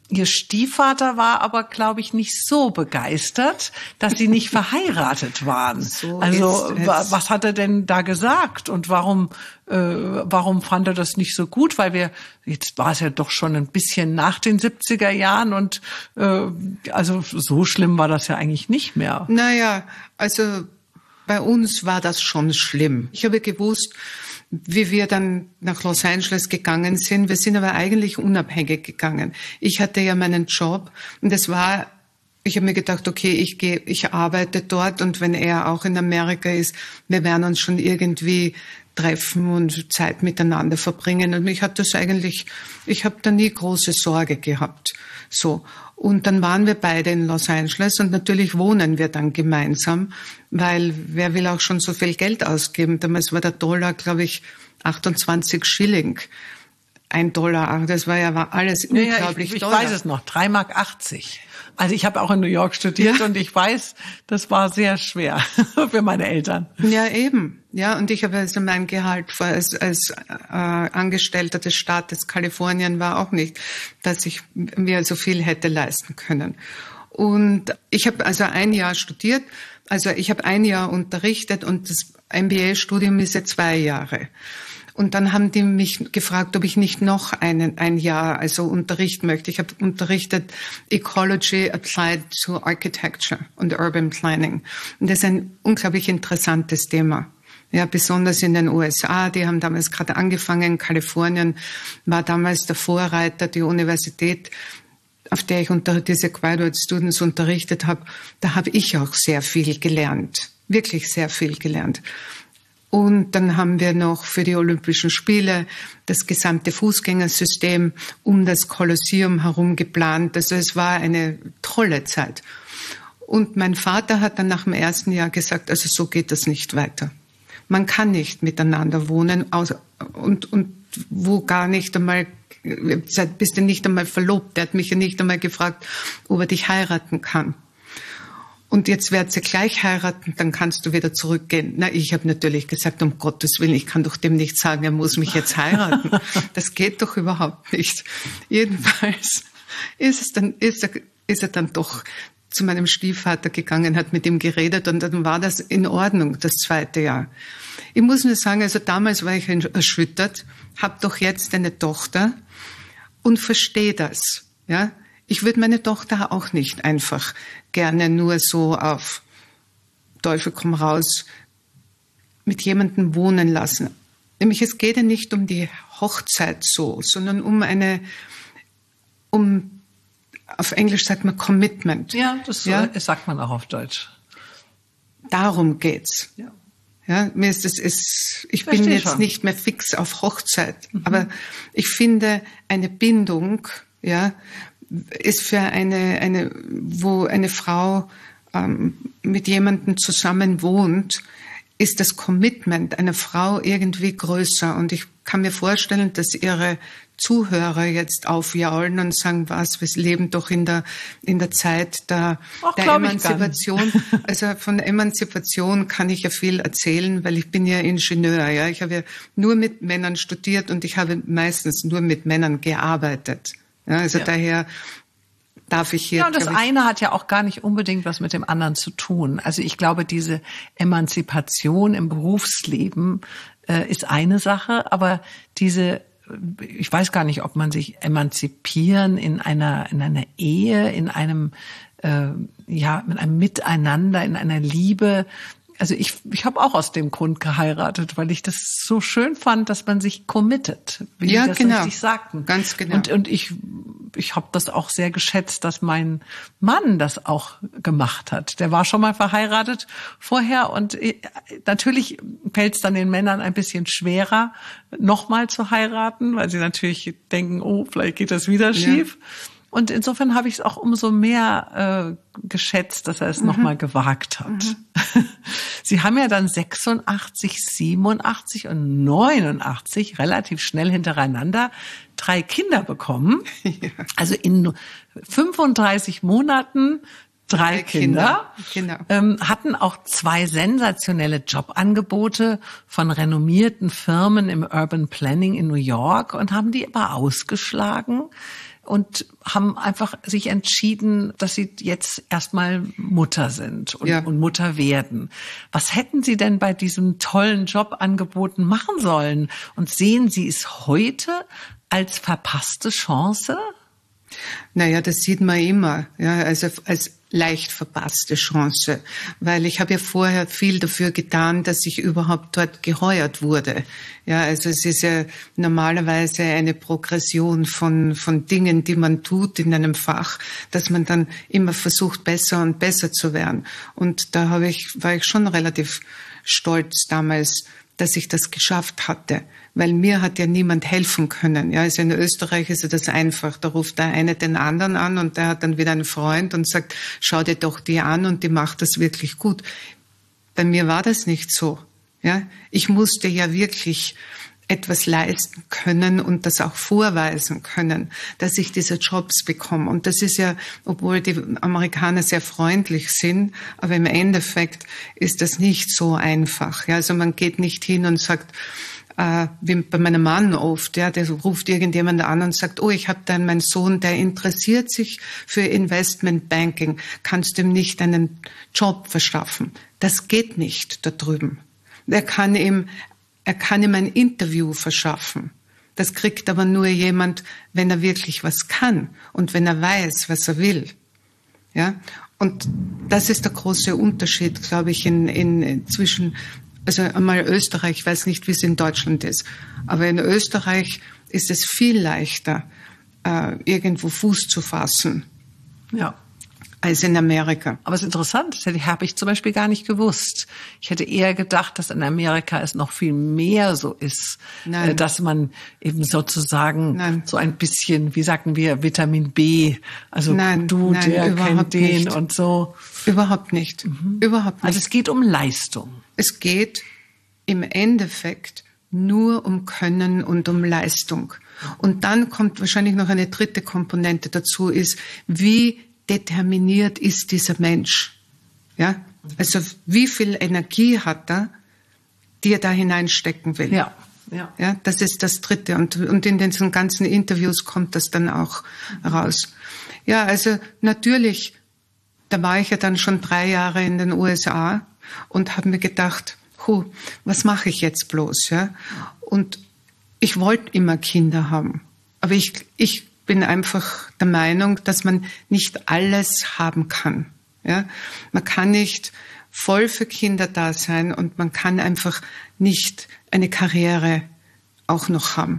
Ihr Stiefvater war aber, glaube ich, nicht so begeistert, dass Sie nicht verheiratet waren. So also ist es. Was hat er denn da gesagt und warum äh, warum fand er das nicht so gut? Weil wir, jetzt war es ja doch schon ein bisschen nach den siebziger Jahren und äh, also so schlimm war das ja eigentlich nicht mehr. Naja, also bei uns war das schon schlimm. Ich habe gewusst, wie wir dann nach Los Angeles gegangen sind. Wir sind aber eigentlich unabhängig gegangen. Ich hatte ja meinen Job und das war, ich habe mir gedacht, okay, ich gehe, ich arbeite dort und wenn er auch in Amerika ist, wir werden uns schon irgendwie treffen und Zeit miteinander verbringen. Und mich hat das eigentlich, ich habe da nie große Sorge gehabt. So. Und dann waren wir beide in Los Angeles und natürlich wohnen wir dann gemeinsam, weil wer will auch schon so viel Geld ausgeben? Damals war der Dollar, glaube ich, achtundzwanzig Schilling. Ein Dollar, das war ja war alles unglaublich ja, ja, ich, ich teuer. weiß es noch, drei Mark achtzig. Also ich habe auch in New York studiert ja. und ich weiß, das war sehr schwer für meine Eltern. Ja, eben. Ja, und ich habe also mein Gehalt als, als äh, Angestellter des Staates Kalifornien war auch nicht, dass ich mir so viel hätte leisten können. Und ich habe also ein Jahr studiert, also ich habe ein Jahr unterrichtet und das M B A-Studium ist ja zwei Jahre. Und dann haben die mich gefragt, ob ich nicht noch einen, ein Jahr also unterrichten möchte. Ich habe unterrichtet Ecology Applied to Architecture und Urban Planning. Und das ist ein unglaublich interessantes Thema. Ja, besonders in den U S A. Die haben damals gerade angefangen. Kalifornien war damals der Vorreiter, die Universität, auf der ich unter diese Graduate Students unterrichtet habe. Da habe ich auch sehr viel gelernt. Wirklich sehr viel gelernt. Und dann haben wir noch für die Olympischen Spiele das gesamte Fußgängersystem um das Kolosseum herum geplant. Also es war eine tolle Zeit. Und mein Vater hat dann nach dem ersten Jahr gesagt, also so geht das nicht weiter. Man kann nicht miteinander wohnen und, und wo gar nicht einmal, bist du nicht einmal verlobt. Der hat mich ja nicht einmal gefragt, ob er dich heiraten kann. Und jetzt werdet ihr gleich heiraten, dann kannst du wieder zurückgehen. Na, ich habe natürlich gesagt, um Gottes Willen, ich kann doch dem nicht sagen, er muss mich jetzt heiraten. Das geht doch überhaupt nicht. Jedenfalls ist es dann, ist er, ist er dann doch zu meinem Stiefvater gegangen, hat mit ihm geredet und dann war das in Ordnung, das zweite Jahr. Ich muss nur sagen, also damals war ich erschüttert, habe doch jetzt eine Tochter und verstehe das, ja. Ich würde meine Tochter auch nicht einfach gerne nur so auf Teufel komm raus mit jemandem wohnen lassen. Nämlich es geht ja nicht um die Hochzeit so, sondern um eine, um, auf Englisch sagt man Commitment. Ja, das ja? sagt man auch auf Deutsch. Darum geht's. Ja. Ja, mir ist das, ist, ich Versteh bin jetzt schon. nicht mehr fix auf Hochzeit, Mhm. aber ich finde eine Bindung, ja, ist für eine, eine, wo eine Frau ähm, mit jemandem zusammen wohnt, ist das Commitment einer Frau irgendwie größer. Und ich kann mir vorstellen, dass ihre Zuhörer jetzt aufjaulen und sagen, was, wir leben doch in der, in der Zeit der, Ach, der Emanzipation. Also von Emanzipation kann ich ja viel erzählen, weil ich bin ja Ingenieur, ja. Ich habe ja nur mit Männern studiert und ich habe meistens nur mit Männern gearbeitet. Ja, also ja. daher darf ich hier... Ja, und das ich, eine hat ja auch gar nicht unbedingt was mit dem anderen zu tun. Also ich glaube, diese Emanzipation im Berufsleben äh, ist eine Sache, aber diese, ich weiß gar nicht, ob man sich emanzipieren in einer in einer Ehe, in einem äh, ja, mit einem Miteinander, in einer Liebe. Also ich, ich habe auch aus dem Grund geheiratet, weil ich das so schön fand, dass man sich committet, wie ja, Sie das genau. richtig sagten. Ganz genau. Und, und ich, ich habe das auch sehr geschätzt, dass mein Mann das auch gemacht hat. Der war schon mal verheiratet vorher und natürlich fällt es dann den Männern ein bisschen schwerer, nochmal zu heiraten, weil sie natürlich denken, oh, vielleicht geht das wieder schief. Ja. Und insofern habe ich es auch umso mehr äh, geschätzt, dass er es mhm. nochmal gewagt hat. Mhm. Sie haben ja dann sechsundachtzig, siebenundachtzig und neunundachtzig relativ schnell hintereinander drei Kinder bekommen. Ja. Also in fünfunddreißig Monaten drei, drei Kinder. Kinder. Genau. Ähm, hatten auch zwei sensationelle Jobangebote von renommierten Firmen im Urban Planning in New York und haben die aber ausgeschlagen, und haben einfach sich entschieden, dass Sie jetzt erstmal Mutter sind und, ja. und Mutter werden. Was hätten Sie denn bei diesem tollen Jobangeboten machen sollen? Und sehen Sie es heute als verpasste Chance? Naja, das sieht man immer, ja, also als leicht verpasste Chance, weil ich habe ja vorher viel dafür getan, dass ich überhaupt dort geheuert wurde. Ja, also es ist ja normalerweise eine Progression von von Dingen, die man tut in einem Fach, dass man dann immer versucht, besser und besser zu werden. Und da habe ich war ich schon relativ stolz damals, dass ich das geschafft hatte, weil mir hat ja niemand helfen können. Ja, also in Österreich ist ja das einfach. Da ruft der eine den anderen an und der hat dann wieder einen Freund und sagt, schau dir doch die an und die macht das wirklich gut. Bei mir war das nicht so. Ja, ich musste ja wirklich etwas leisten können und das auch vorweisen können, dass ich diese Jobs bekomme. Und das ist ja, obwohl die Amerikaner sehr freundlich sind, aber im Endeffekt ist das nicht so einfach. Ja, also man geht nicht hin und sagt, äh, wie bei meinem Mann oft, ja, der ruft irgendjemand an und sagt, oh, ich habe dann meinen Sohn, der interessiert sich für Investmentbanking, kannst du ihm nicht einen Job verschaffen? Das geht nicht da drüben. Der kann ihm Er kann ihm ein Interview verschaffen. Das kriegt aber nur jemand, wenn er wirklich was kann und wenn er weiß, was er will. Ja? Und das ist der große Unterschied, glaube ich, in, in zwischen, also einmal Österreich, ich weiß nicht, wie es in Deutschland ist, aber in Österreich ist es viel leichter, äh, irgendwo Fuß zu fassen. Ja. Als in Amerika. Aber es ist interessant, das habe ich zum Beispiel gar nicht gewusst. Ich hätte eher gedacht, dass in Amerika es noch viel mehr so ist, Nein. dass man eben sozusagen Nein. so ein bisschen, wie sagten wir, Vitamin B, also Nein, du, Nein, der kennt den nicht. Und so. Überhaupt nicht. Mhm. Überhaupt nicht. Also es geht um Leistung. Es geht im Endeffekt nur um Können und um Leistung. Und dann kommt wahrscheinlich noch eine dritte Komponente dazu, ist, wie determiniert ist dieser Mensch. Ja? Also wie viel Energie hat er, die er da hineinstecken will. Ja. Ja. Ja, das ist das Dritte. Und, und in diesen ganzen Interviews kommt das dann auch raus. Ja, also natürlich, da war ich ja dann schon drei Jahre in den U S A und habe mir gedacht, huh, was mache ich jetzt bloß? Ja? Und ich wollte immer Kinder haben. Aber ich, ich bin einfach der Meinung, dass man nicht alles haben kann. Ja? Man kann nicht voll für Kinder da sein und man kann einfach nicht eine Karriere auch noch haben.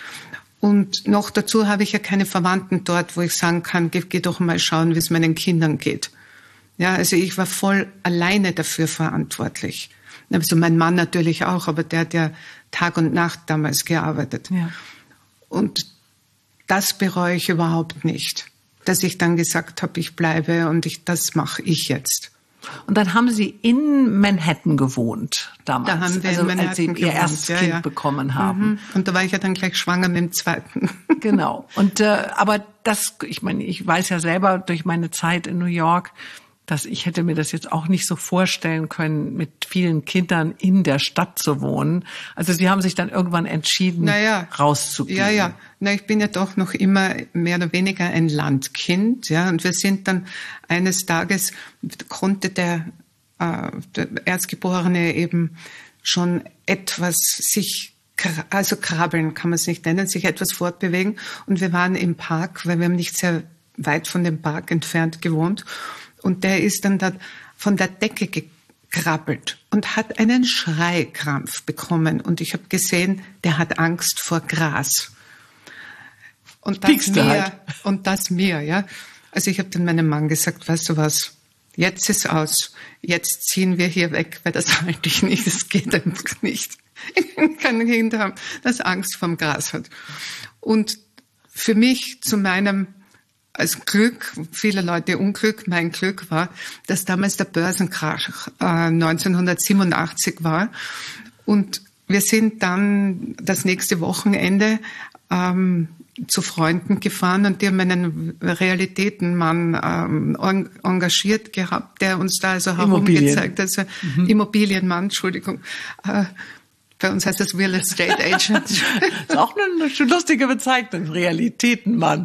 Und noch dazu habe ich ja keine Verwandten dort, wo ich sagen kann, geh, geh doch mal schauen, wie es meinen Kindern geht. Ja, also ich war voll alleine dafür verantwortlich. Also mein Mann natürlich auch, aber der hat ja Tag und Nacht damals gearbeitet. Ja. Und das bereue ich überhaupt nicht, dass ich dann gesagt habe, ich bleibe und ich, das mache ich jetzt. Und dann haben Sie in Manhattan gewohnt damals, da haben wir also in Manhattan als Sie Ihr gewohnt, erstes ja, Kind ja. bekommen haben. Mhm. Und da war ich ja dann gleich schwanger mit dem zweiten. Genau. Und äh, aber das, ich meine, ich weiß ja selber durch meine Zeit in New York, dass ich hätte mir das jetzt auch nicht so vorstellen können, mit vielen Kindern in der Stadt zu wohnen. Also Sie haben sich dann irgendwann entschieden, naja, rauszugehen. Ja, ja. Na, ich bin ja doch noch immer mehr oder weniger ein Landkind, ja. Und wir sind dann eines Tages konnte der, äh, der Erstgeborene eben schon etwas sich also krabbeln kann man es nicht nennen, sich etwas fortbewegen. Und wir waren im Park, weil wir haben nicht sehr weit von dem Park entfernt gewohnt. Und der ist dann da von der Decke gekrabbelt und hat einen Schreikrampf bekommen. Und ich habe gesehen, der hat Angst vor Gras. Und das mir, halt. und das mir, ja. Also ich habe dann meinem Mann gesagt, weißt du was, jetzt ist aus, jetzt ziehen wir hier weg, weil das halte ich nicht, das geht einfach nicht. Ich kann kein Kind haben, das Angst vorm Gras hat. Und für mich zu meinem als Glück, viele Leute Unglück, mein Glück war, dass damals der Börsenkrach äh, neunzehnhundertsiebenundachtzig war und wir sind dann das nächste Wochenende ähm, zu Freunden gefahren und die haben einen Realitätenmann ähm, engagiert gehabt, der uns da also herumgezeigt hat, also mhm. Immobilienmann, Entschuldigung, äh, Bei uns heißt das Real Estate Agent. Das ist auch eine, eine lustige Bezeichnung, Realitätenmann.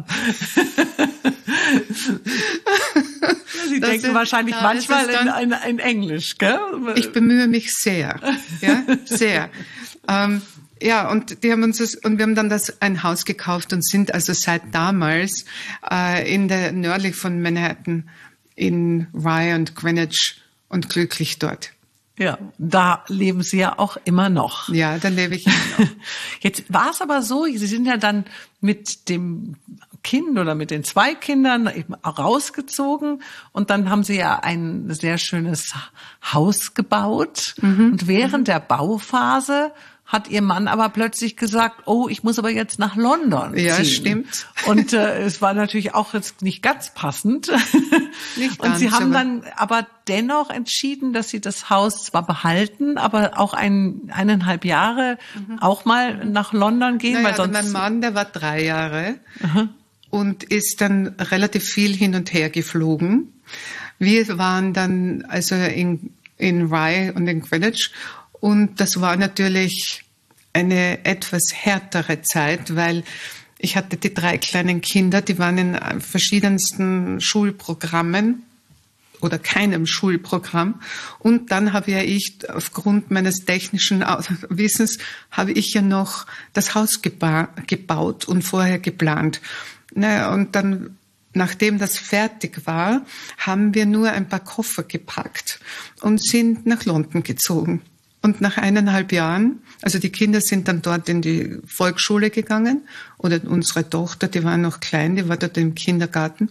Sie das denken ist, wahrscheinlich manchmal in, in, in Englisch, gell? Ich bemühe mich sehr, ja, sehr. ähm, ja, und die haben uns das, und wir haben dann das ein Haus gekauft und sind also seit damals äh, in der nördlich von Manhattan in Rye und Greenwich und glücklich dort. Ja, da leben Sie ja auch immer noch. Ja, da lebe ich immer noch. Jetzt war es aber so, Sie sind ja dann mit dem Kind oder mit den zwei Kindern eben rausgezogen und dann haben Sie ja ein sehr schönes Haus gebaut. Mhm. Und während der Bauphase hat Ihr Mann aber plötzlich gesagt, oh, ich muss aber jetzt nach London ziehen. Ja, stimmt. Und äh, es war natürlich auch jetzt nicht ganz passend. Nicht und ganz, Sie haben aber dann aber dennoch entschieden, dass Sie das Haus zwar behalten, aber auch ein, eineinhalb Jahre mhm. auch mal nach London gehen. Naja, weil sonst mein Mann, der war drei Jahre Aha. und ist dann relativ viel hin und her geflogen. Wir waren dann also in, in Rye und in Greenwich. Und das war natürlich eine etwas härtere Zeit, weil ich hatte die drei kleinen Kinder, die waren in verschiedensten Schulprogrammen oder keinem Schulprogramm. Und dann habe ja ich, aufgrund meines technischen Wissens, habe ich ja noch das Haus geba- gebaut und vorher geplant. Naja, und dann, nachdem das fertig war, haben wir nur ein paar Koffer gepackt und sind nach London gezogen. Und nach eineinhalb Jahren, also die Kinder sind dann dort in die Volksschule gegangen oder unsere Tochter, die war noch klein, die war dort im Kindergarten.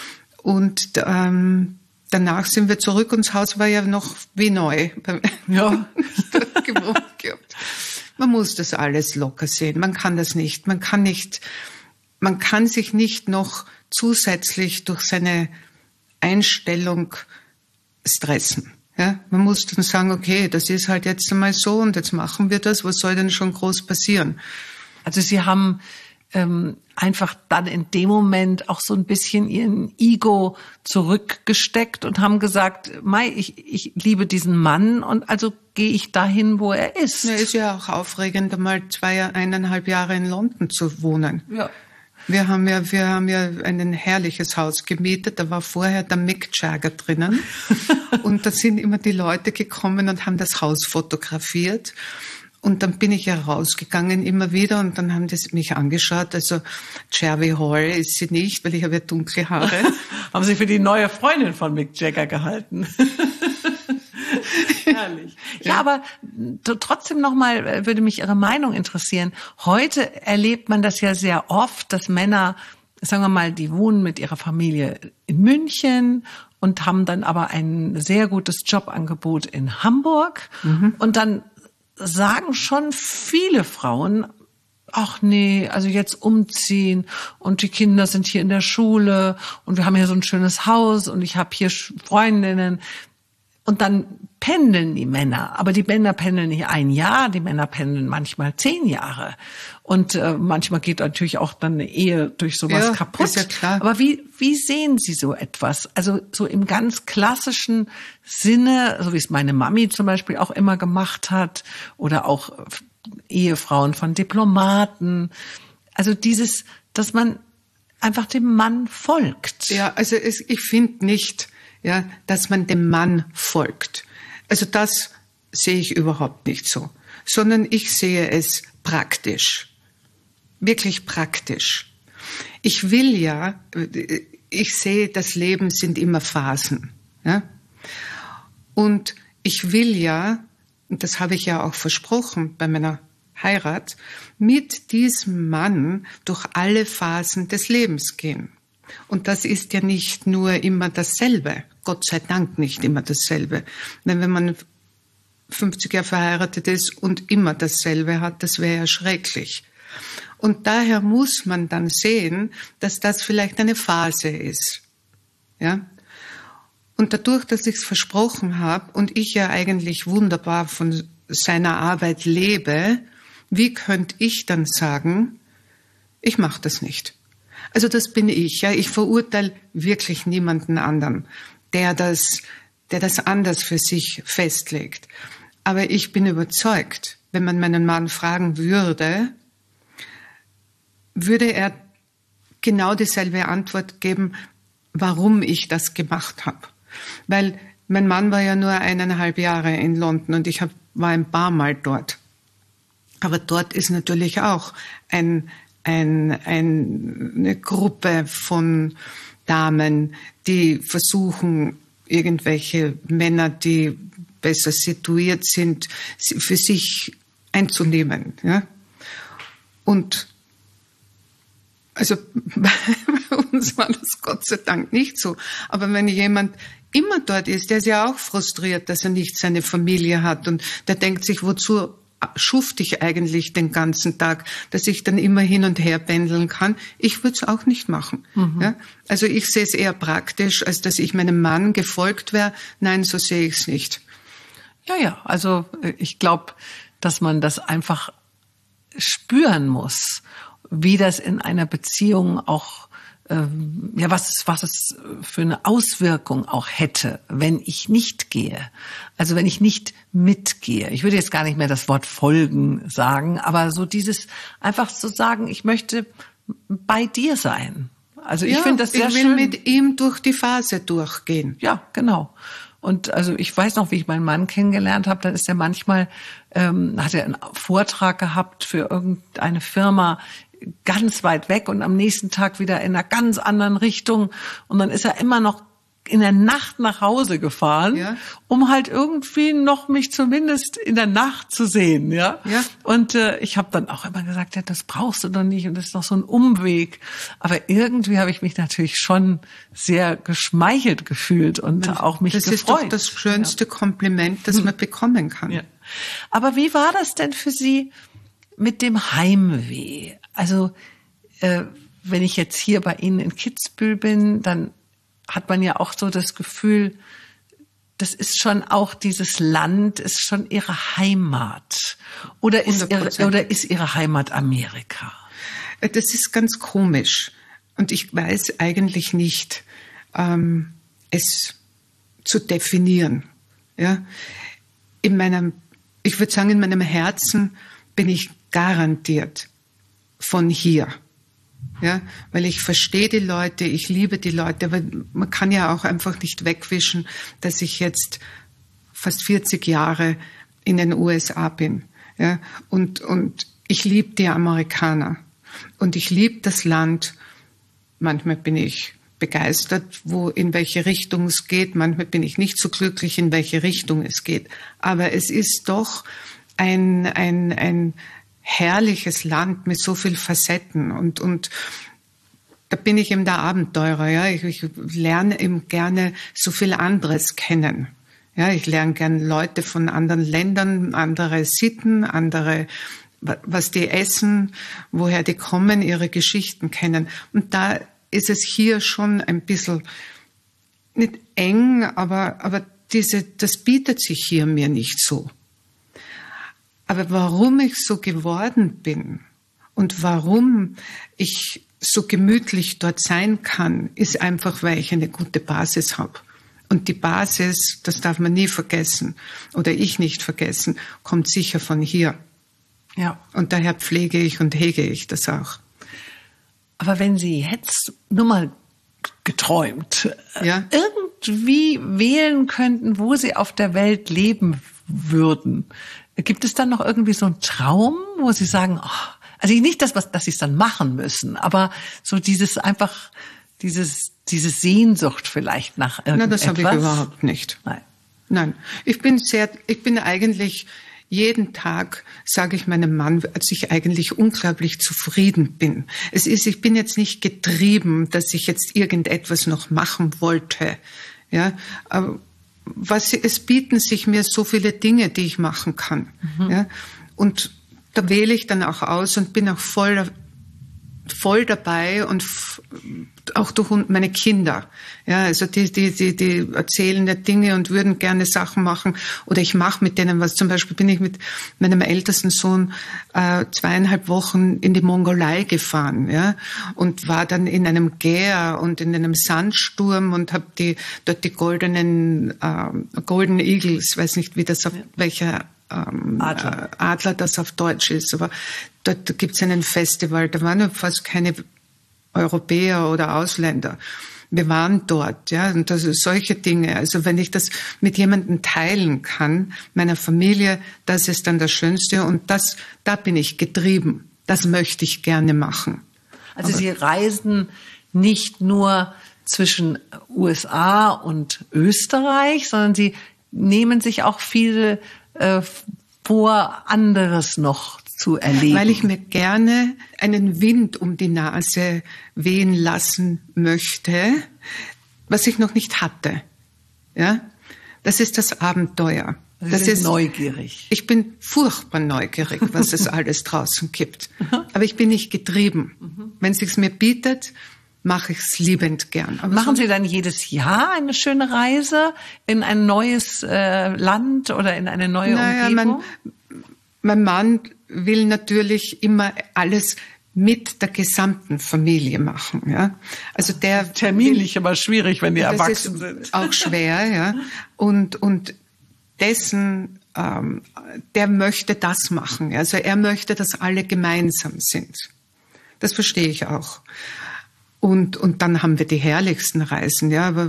Und ähm, danach sind wir zurück und das Haus war ja noch wie neu. Ja. gewohnt gehabt. Man muss das alles locker sehen. Man kann das nicht. Man kann nicht, man kann sich nicht noch zusätzlich durch seine Einstellung stressen. Ja, man muss dann sagen, okay, das ist halt jetzt einmal so und jetzt machen wir das. Was soll denn schon groß passieren? Also Sie haben ähm, einfach dann in dem Moment auch so ein bisschen Ihren Ego zurückgesteckt und haben gesagt, Mai, ich, ich liebe diesen Mann und also gehe ich dahin, wo er ist. Ja, ist ja auch aufregend, einmal zwei, eineinhalb Jahre in London zu wohnen. Ja. Wir haben ja, wir haben ja ein herrliches Haus gemietet. Da war vorher der Mick Jagger drinnen. Und da sind immer die Leute gekommen und haben das Haus fotografiert. Und dann bin ich ja rausgegangen immer wieder und dann haben die mich angeschaut. Also Jerry Hall ist sie nicht, weil ich habe ja dunkle Haare. Haben Sie für die neue Freundin von Mick Jagger gehalten? Herrlich. Ja, aber trotzdem nochmal würde mich Ihre Meinung interessieren. Heute erlebt man das ja sehr oft, dass Männer, sagen wir mal, die wohnen mit ihrer Familie in München und haben dann aber ein sehr gutes Jobangebot in Hamburg. Mhm. Und dann sagen schon viele Frauen, ach nee, also jetzt umziehen und die Kinder sind hier in der Schule und wir haben hier so ein schönes Haus und ich habe hier Freundinnen. Und dann pendeln die Männer. Aber die Männer pendeln nicht ein Jahr, die Männer pendeln manchmal zehn Jahre. Und äh, manchmal geht natürlich auch dann eine Ehe durch sowas ja, kaputt. Ist ja klar. Aber wie, wie sehen Sie so etwas? Also so im ganz klassischen Sinne, so wie es meine Mami zum Beispiel auch immer gemacht hat, oder auch Ehefrauen von Diplomaten. Also dieses, dass man einfach dem Mann folgt. Ja, also es, ich finde nicht, ja, dass man dem Mann folgt. Also das sehe ich überhaupt nicht so, sondern ich sehe es praktisch, wirklich praktisch. Ich will ja, ich sehe, das Leben sind immer Phasen, ja, und ich will ja, und das habe ich ja auch versprochen bei meiner Heirat, mit diesem Mann durch alle Phasen des Lebens gehen. Und das ist ja nicht nur immer dasselbe. Gott sei Dank nicht immer dasselbe. Denn wenn man fünfzig Jahre verheiratet ist und immer dasselbe hat, das wäre ja schrecklich. Und daher muss man dann sehen, dass das vielleicht eine Phase ist. Ja? Und dadurch, dass ich es versprochen habe und ich ja eigentlich wunderbar von seiner Arbeit lebe, wie könnte ich dann sagen, ich mache das nicht? Also das bin ich, ja. Ich verurteile wirklich niemanden anderen, der das, der das anders für sich festlegt. Aber ich bin überzeugt, wenn man meinen Mann fragen würde, würde er genau dieselbe Antwort geben, warum ich das gemacht habe. Weil mein Mann war ja nur eineinhalb Jahre in London und ich hab, war ein paar Mal dort. Aber dort ist natürlich auch ein, ein, ein, eine Gruppe von Damen, die versuchen, irgendwelche Männer, die besser situiert sind, für sich einzunehmen. Ja? Und also bei uns war das Gott sei Dank nicht so. Aber wenn jemand immer dort ist, der ist ja auch frustriert, dass er nicht seine Familie hat und der denkt sich, wozu schufte ich eigentlich den ganzen Tag, dass ich dann immer hin und her pendeln kann. Ich würde es auch nicht machen. Mhm. Ja? Also ich sehe es eher praktisch, als dass ich meinem Mann gefolgt wäre. Nein, so sehe ich es nicht. Ja, ja, also ich glaube, dass man das einfach spüren muss, wie das in einer Beziehung auch, ähm, ja, was, was es für eine Auswirkung auch hätte, wenn ich nicht gehe. Also wenn ich nicht mitgehe. Ich würde jetzt gar nicht mehr das Wort folgen sagen, aber so dieses einfach zu sagen, ich möchte bei dir sein. Also ich ja, finde das sehr ich will schön. mit ihm durch die Phase durchgehen. Ja, genau. Und also ich weiß noch, wie ich meinen Mann kennengelernt habe, dann ist er manchmal, ähm, hat er einen Vortrag gehabt für irgendeine Firma ganz weit weg und am nächsten Tag wieder in einer ganz anderen Richtung. Und dann ist er immer noch in der Nacht nach Hause gefahren, ja, um halt irgendwie noch mich zumindest in der Nacht zu sehen, ja. ja. Und äh, ich habe dann auch immer gesagt, ja, das brauchst du doch nicht und das ist doch so ein Umweg. Aber irgendwie habe ich mich natürlich schon sehr geschmeichelt gefühlt und Man, auch mich das gefreut. Das ist doch das schönste ja. Kompliment, das hm. man bekommen kann. Ja. Aber wie war das denn für Sie mit dem Heimweh? Also äh, wenn ich jetzt hier bei Ihnen in Kitzbühel bin, dann hat man ja auch so das Gefühl, das ist schon auch dieses Land, ist schon Ihre Heimat. Oder ist ihre, oder ist Ihre Heimat Amerika? Das ist ganz komisch. Und ich weiß eigentlich nicht, ähm, es zu definieren. Ja? In meinem, ich würde sagen, in meinem Herzen bin ich garantiert von hier. Ja, weil ich verstehe die Leute, ich liebe die Leute, aber man kann ja auch einfach nicht wegwischen, dass ich jetzt fast vierzig Jahre in den U S A bin. Ja, und, und ich liebe die Amerikaner und ich liebe das Land. Manchmal bin ich begeistert, wo, in welche Richtung es geht. Manchmal bin ich nicht so glücklich, in welche Richtung es geht. Aber es ist doch ein, ein, ein, herrliches Land mit so viel Facetten und und da bin ich eben der Abenteurer, ja. Ich, ich lerne eben gerne so viel anderes kennen. Ja, ich lerne gerne Leute von anderen Ländern, andere Sitten, andere, was die essen, woher die kommen, ihre Geschichten kennen. Und da ist es hier schon ein bisschen nicht eng, aber aber diese, das bietet sich hier mir nicht so. Aber warum ich so geworden bin und warum ich so gemütlich dort sein kann, ist einfach, weil ich eine gute Basis habe. Und die Basis, das darf man nie vergessen oder ich nicht vergessen, kommt sicher von hier. Ja. Und daher pflege ich und hege ich das auch. Aber wenn Sie jetzt nur mal geträumt, ja? irgendwie wählen könnten, wo Sie auf der Welt leben würden, gibt es dann noch irgendwie so einen Traum, wo Sie sagen, oh, also nicht das, was, dass Sie es dann machen müssen, aber so dieses einfach, dieses, diese Sehnsucht vielleicht nach irgendetwas? Nein, das habe ich überhaupt nicht. Nein. Nein. Ich bin sehr, ich bin eigentlich jeden Tag, sage ich meinem Mann, als ich eigentlich unglaublich zufrieden bin. Es ist, ich bin jetzt nicht getrieben, dass ich jetzt irgendetwas noch machen wollte, ja, aber was, es bieten sich mir so viele Dinge, die ich machen kann. Mhm. Ja? Und da wähle ich dann auch aus und bin auch voll, voll dabei und f- auch durch meine Kinder. Ja, also die, die, die, die erzählen ja Dinge und würden gerne Sachen machen oder ich mache mit denen was. Zum Beispiel bin ich mit meinem ältesten Sohn äh, zweieinhalb Wochen in die Mongolei gefahren, ja, und war dann in einem Gär und in einem Sandsturm und habe die dort die goldenen äh, Golden Eagles, weiß nicht, wie das auf welcher ähm, Adler. Äh, Adler, das auf Deutsch ist. Aber dort gibt es einen Festival, da waren fast keine Europäer oder Ausländer. Wir waren dort, ja, und das sind solche Dinge. Also wenn ich das mit jemandem teilen kann, meiner Familie, das ist dann das Schönste und das, da bin ich getrieben. Das möchte ich gerne machen. Also Aber Sie reisen nicht nur zwischen U S A und Österreich, sondern Sie nehmen sich auch viel äh, vor, anderes noch zu erleben. Weil ich mir gerne einen Wind um die Nase wehen lassen möchte, was ich noch nicht hatte. Ja, das ist das Abenteuer. Sie das sind ist neugierig. Ich bin furchtbar neugierig, was es alles draußen gibt. Aber ich bin nicht getrieben. Mhm. Wenn es sich mir bietet, mache ich es liebend gern. Aber machen Sie dann jedes Jahr eine schöne Reise in ein neues äh, Land oder in eine neue naja, Umgebung? Mein, mein Mann will natürlich immer alles mit der gesamten Familie machen, ja. Also der terminlich aber schwierig, wenn die das erwachsen ist sind. Auch schwer, ja. Und und dessen, ähm, der möchte das machen. Also er möchte, dass alle gemeinsam sind. Das verstehe ich auch. Und und dann haben wir die herrlichsten Reisen, ja. Aber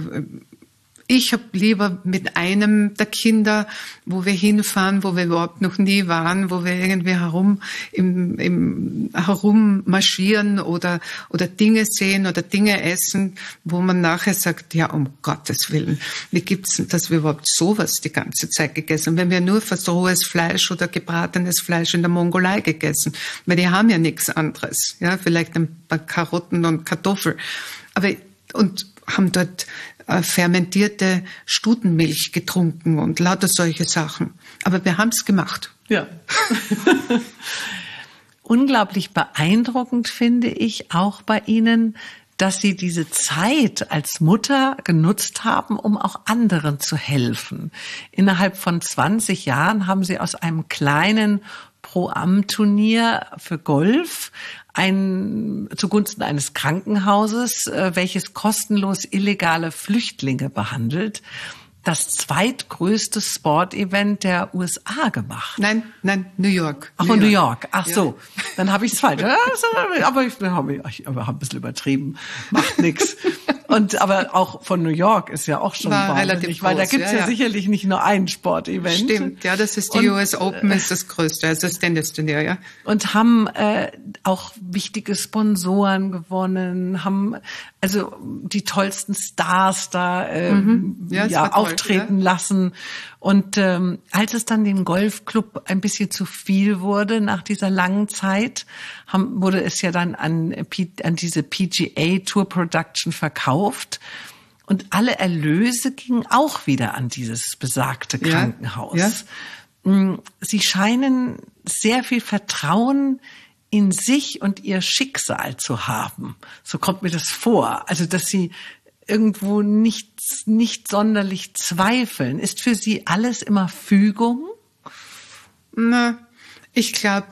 ich habe lieber mit einem der Kinder, wo wir hinfahren, wo wir überhaupt noch nie waren, wo wir irgendwie herum im, im herum marschieren oder oder Dinge sehen oder Dinge essen, wo man nachher sagt, ja, um Gottes Willen, wie gibt's denn, dass wir überhaupt sowas die ganze Zeit gegessen haben? Wenn wir nur fast rohes Fleisch oder gebratenes Fleisch in der Mongolei gegessen, weil die haben ja nichts anderes, ja, vielleicht ein paar Karotten und Kartoffeln, aber und haben dort fermentierte Stutenmilch getrunken und lauter solche Sachen. Aber wir haben es gemacht. Ja. Unglaublich beeindruckend finde ich auch bei Ihnen, dass Sie diese Zeit als Mutter genutzt haben, um auch anderen zu helfen. Innerhalb von zwanzig Jahren haben Sie aus einem kleinen Pro-Am-Turnier für Golf ein, zugunsten eines Krankenhauses, äh, welches kostenlos illegale Flüchtlinge behandelt, das zweitgrößte Sportevent der U S A gemacht. Nein, nein, New York. Ach, von New York. Ach so, ja. Dann habe ich es falsch. Aber ich habe ich hab ein bisschen übertrieben. Macht nix. Und aber auch von New York ist ja auch schon War wahnsinnig, relativ weil groß, da gibt's ja, ja, ja sicherlich nicht nur ein Sportevent. Stimmt, ja, das ist die und, U S Open, ist das größte, also das Tennisturnier, ja. Und haben äh, auch wichtige Sponsoren gewonnen, haben also die tollsten Stars da äh, mhm. ja, ja auftreten toll, ja. lassen. Und ähm, als es dann dem Golfclub ein bisschen zu viel wurde nach dieser langen Zeit, haben, wurde es ja dann an, an diese P G A Tour Production verkauft. Und alle Erlöse gingen auch wieder an dieses besagte Krankenhaus. Ja, ja. Sie scheinen sehr viel Vertrauen in sich und ihr Schicksal zu haben. So kommt mir das vor. Also, dass Sie irgendwo nicht, nicht sonderlich zweifeln. Ist für Sie alles immer Fügung? Na, ich glaube,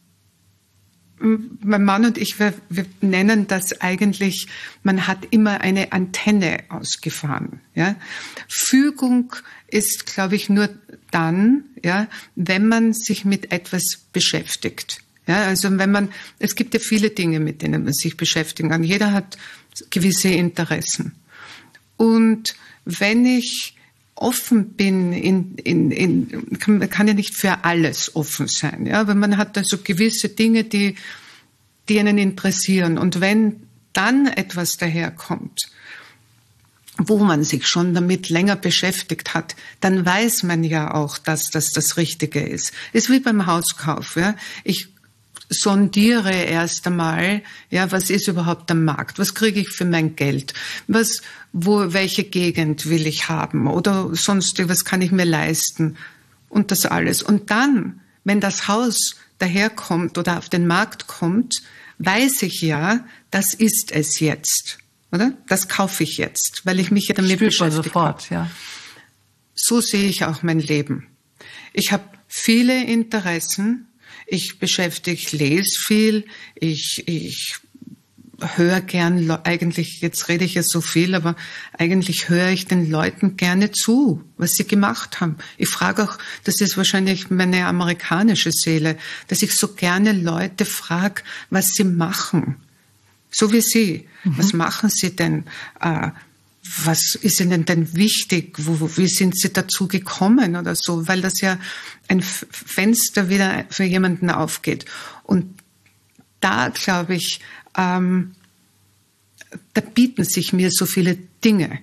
mein Mann und ich, wir, wir nennen das eigentlich, man hat immer eine Antenne ausgefahren. Ja? Fügung ist, glaube ich, nur dann, ja, wenn man sich mit etwas beschäftigt. Ja, also wenn man, es gibt ja viele Dinge, mit denen man sich beschäftigen kann. Jeder hat gewisse Interessen. Und wenn ich offen bin, in, in, in, kann, kann ja nicht für alles offen sein, ja, aber man hat also gewisse Dinge, die, die einen interessieren. Und wenn dann etwas daherkommt, wo man sich schon damit länger beschäftigt hat, dann weiß man ja auch, dass das das Richtige ist. Ist wie beim Hauskauf, ja. Ich sondiere erst einmal, ja, was ist überhaupt am Markt? Was kriege ich für mein Geld? Was, wo, welche Gegend will ich haben? Oder sonst, was kann ich mir leisten? Und das alles. Und dann, wenn das Haus daherkommt oder auf den Markt kommt, weiß ich ja, das ist es jetzt, oder? Das kaufe ich jetzt, weil ich mich ja damit beschäftige. Sofort, ja. So sehe ich auch mein Leben. Ich habe viele Interessen. Ich beschäftige, ich lese viel, ich, ich höre gern, eigentlich, jetzt rede ich ja so viel, aber eigentlich höre ich den Leuten gerne zu, was sie gemacht haben. Ich frage auch, das ist wahrscheinlich meine amerikanische Seele, dass ich so gerne Leute frage, was sie machen. So wie Sie. Mhm. Was machen Sie denn? Äh, was ist Ihnen denn wichtig? Wo, wie sind Sie dazu gekommen oder so? Weil das ja ein F- Fenster wieder für jemanden aufgeht. Und da, glaube ich, ähm, da bieten sich mir so viele Dinge.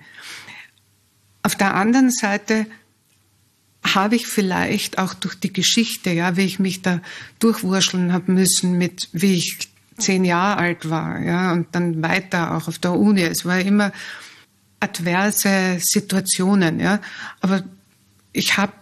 Auf der anderen Seite habe ich vielleicht auch durch die Geschichte, ja, wie ich mich da durchwurscheln habe müssen mit, wie ich zehn Jahre alt war, ja, und dann weiter auch auf der Uni. Es war immer adverse Situationen, ja, aber ich habe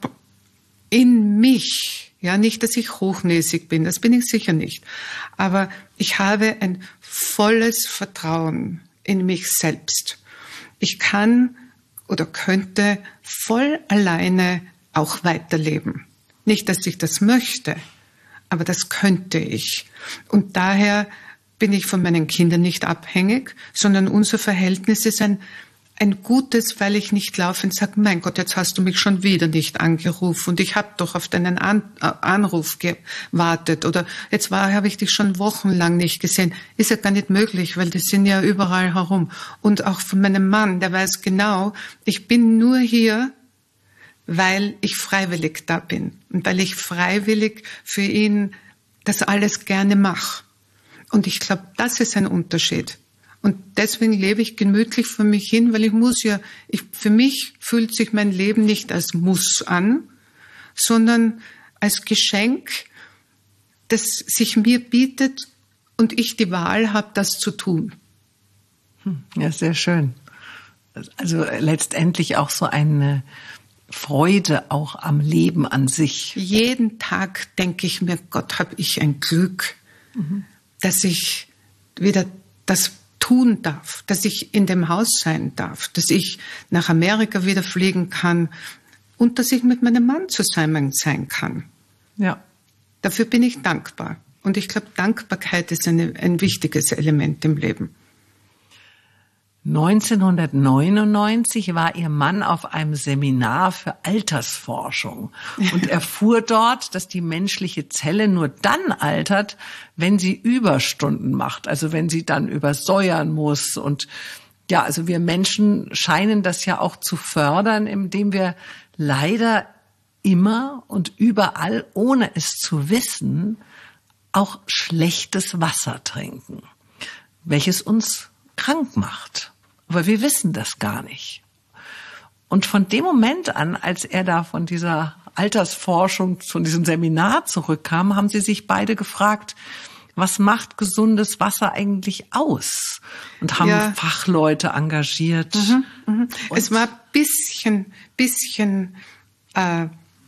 in mich, ja, nicht, dass ich hochnäsig bin, das bin ich sicher nicht, aber ich habe ein volles Vertrauen in mich selbst. Ich kann oder könnte voll alleine auch weiterleben. Nicht, dass ich das möchte, aber das könnte ich. Und daher bin ich von meinen Kindern nicht abhängig, sondern unser Verhältnis ist ein, ein gutes, weil ich nicht laufend sage, mein Gott, jetzt hast du mich schon wieder nicht angerufen und ich habe doch auf deinen An- Anruf gewartet oder jetzt war, habe ich dich schon wochenlang nicht gesehen. Ist ja gar nicht möglich, weil die sind ja überall herum. Und auch von meinem Mann, der weiß genau, ich bin nur hier, weil ich freiwillig da bin und weil ich freiwillig für ihn das alles gerne mache. Und ich glaube, das ist ein Unterschied. Und deswegen lebe ich gemütlich für mich hin, weil ich muss ja, ich, für mich fühlt sich mein Leben nicht als Muss an, sondern als Geschenk, das sich mir bietet und ich die Wahl habe, das zu tun. Ja, sehr schön. Also letztendlich auch so eine Freude auch am Leben an sich. Jeden Tag denke ich mir, Gott, habe ich ein Glück, mhm. dass ich wieder das tun darf, dass ich in dem Haus sein darf, dass ich nach Amerika wieder fliegen kann und dass ich mit meinem Mann zusammen sein kann. Ja. Dafür bin ich dankbar. Und ich glaube, Dankbarkeit ist eine, ein wichtiges Element im Leben. neunzehnhundertneunundneunzig war ihr Mann auf einem Seminar für Altersforschung und erfuhr dort, dass die menschliche Zelle nur dann altert, wenn sie Überstunden macht, also wenn sie dann übersäuern muss. Und ja, also wir Menschen scheinen das ja auch zu fördern, indem wir leider immer und überall, ohne es zu wissen, auch schlechtes Wasser trinken, welches uns krank macht. Aber wir wissen das gar nicht. Und von dem Moment an, als er da von dieser Altersforschung, von diesem Seminar zurückkam, haben sie sich beide gefragt, was macht gesundes Wasser eigentlich aus? Und haben ja. Fachleute engagiert. Mhm, mhm. Es war ein bisschen, bisschen äh,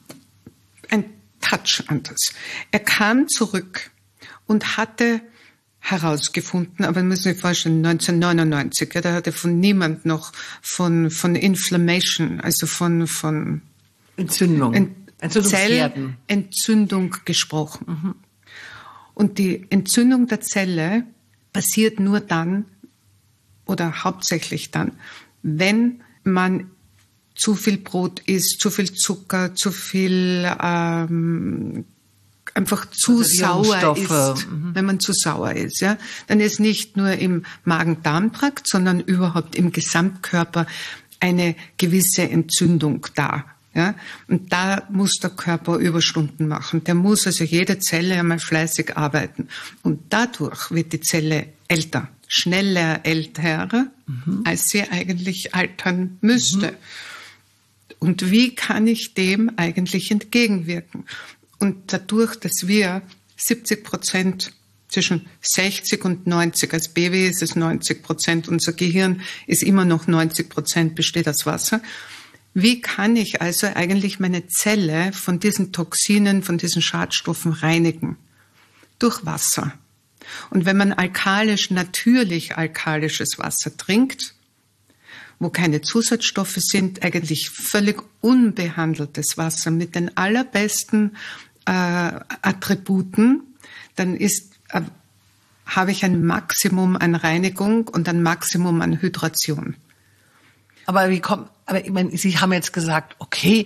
ein Touch anders. Er kam zurück und hatte herausgefunden, aber müssen Sie sich vorstellen, neunzehnhundertneunundneunzig, ja, da hat er von niemand noch von, von Inflammation, also von, von Entzündung, Ent- Entzündungsherden. Zellentzündung gesprochen. Mhm. Und die Entzündung der Zelle passiert nur dann oder hauptsächlich dann, wenn man zu viel Brot isst, zu viel Zucker, zu viel ähm, einfach zu also sauer ist, mhm. wenn man zu sauer ist, ja, dann ist nicht nur im Magen-Darm-Trakt, sondern überhaupt im Gesamtkörper eine gewisse Entzündung da, ja. Und da muss der Körper Überstunden machen. Der muss also jede Zelle einmal fleißig arbeiten. Und dadurch wird die Zelle älter, schneller älter, mhm. als sie eigentlich altern müsste. Mhm. Und wie kann ich dem eigentlich entgegenwirken? Und dadurch, dass wir siebzig Prozent, zwischen sechzig und neunzig, als Baby ist es neunzig Prozent, unser Gehirn ist immer noch neunzig Prozent besteht aus Wasser. Wie kann ich also eigentlich meine Zelle von diesen Toxinen, von diesen Schadstoffen reinigen? Durch Wasser. Und wenn man alkalisch, natürlich alkalisches Wasser trinkt, wo keine Zusatzstoffe sind, eigentlich völlig unbehandeltes Wasser mit den allerbesten äh, Attributen, dann ist, äh, habe ich ein Maximum an Reinigung und ein Maximum an Hydration. Aber wie kommt, aber ich meine, Sie haben jetzt gesagt, okay,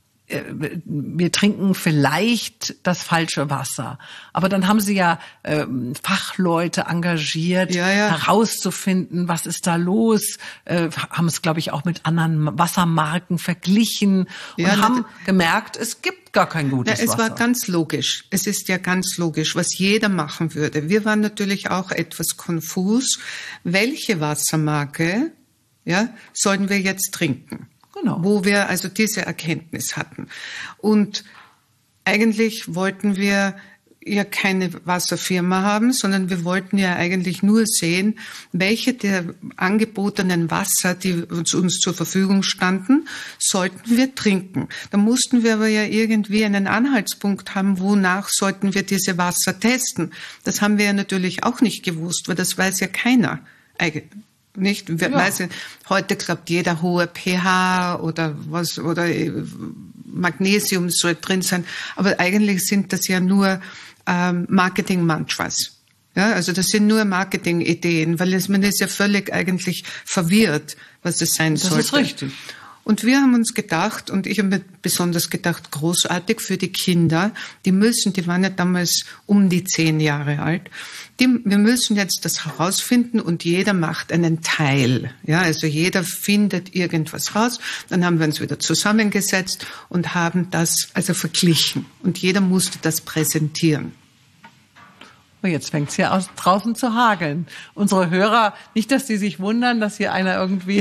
wir trinken vielleicht das falsche Wasser. Aber dann haben Sie ja äh, Fachleute engagiert, ja, ja. herauszufinden, was ist da los, äh, haben es, glaube ich, auch mit anderen Wassermarken verglichen und ja, haben gemerkt, es gibt gar kein gutes ja, es Wasser. Es war ganz logisch. Es ist ja ganz logisch, was jeder machen würde. Wir waren natürlich auch etwas konfus. Welche Wassermarke, ja, sollten wir jetzt trinken? Genau. Wo wir also diese Erkenntnis hatten. Und eigentlich wollten wir ja keine Wasserfirma haben, sondern wir wollten ja eigentlich nur sehen, welche der angebotenen Wasser, die uns, uns zur Verfügung standen, sollten wir trinken. Da mussten wir aber ja irgendwie einen Anhaltspunkt haben, wonach sollten wir diese Wasser testen. Das haben wir ja natürlich auch nicht gewusst, weil das weiß ja keiner eigentlich. Nicht, ja. Weiß ich, heute glaubt jeder hohe pH oder was, oder Magnesium soll drin sein. Aber eigentlich sind das ja nur ähm, Marketing-Mantras. Ja, also das sind nur Marketing-Ideen, weil es, man ist ja völlig eigentlich verwirrt, was es sein sollte. Das ist richtig. Und wir haben uns gedacht, und ich habe mir besonders gedacht, großartig für die Kinder, die müssen, die waren ja damals um die zehn Jahre alt, die, wir müssen jetzt das herausfinden und jeder macht einen Teil. Ja, also jeder findet irgendwas raus. Dann haben wir uns wieder zusammengesetzt und haben das also verglichen. Und jeder musste das präsentieren. Und jetzt fängt es hier aus, draußen zu hageln. Unsere Hörer, nicht, dass die sich wundern, dass hier einer irgendwie...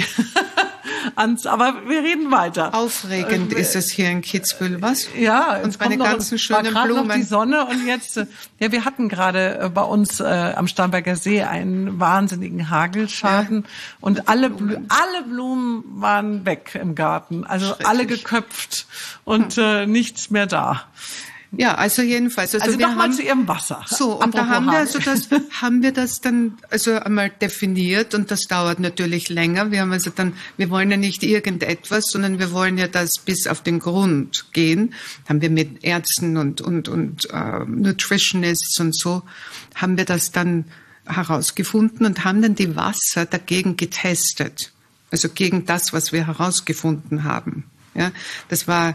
Ans, aber wir reden weiter. Aufregend äh, ist es hier in Kitzbühel, was? Ja, und meine ganzen schönen war Blumen. Noch die Sonne und jetzt, ja, wir hatten gerade bei uns äh, am Starnberger See einen wahnsinnigen Hagelschaden ja. und alle Blumen. alle Blumen waren weg im Garten, also alle geköpft und hm. äh, nichts mehr da. Ja, also jedenfalls. Also, also nochmal zu Ihrem Wasser. So, und Apropos da haben wir also das, haben wir das dann also einmal definiert und das dauert natürlich länger. Wir haben also dann, wir wollen ja nicht irgendetwas, sondern wir wollen ja das bis auf den Grund gehen. Haben wir mit Ärzten und und und äh, Nutritionists und so haben wir das dann herausgefunden und haben dann die Wasser dagegen getestet, also gegen das, was wir herausgefunden haben. Ja, das war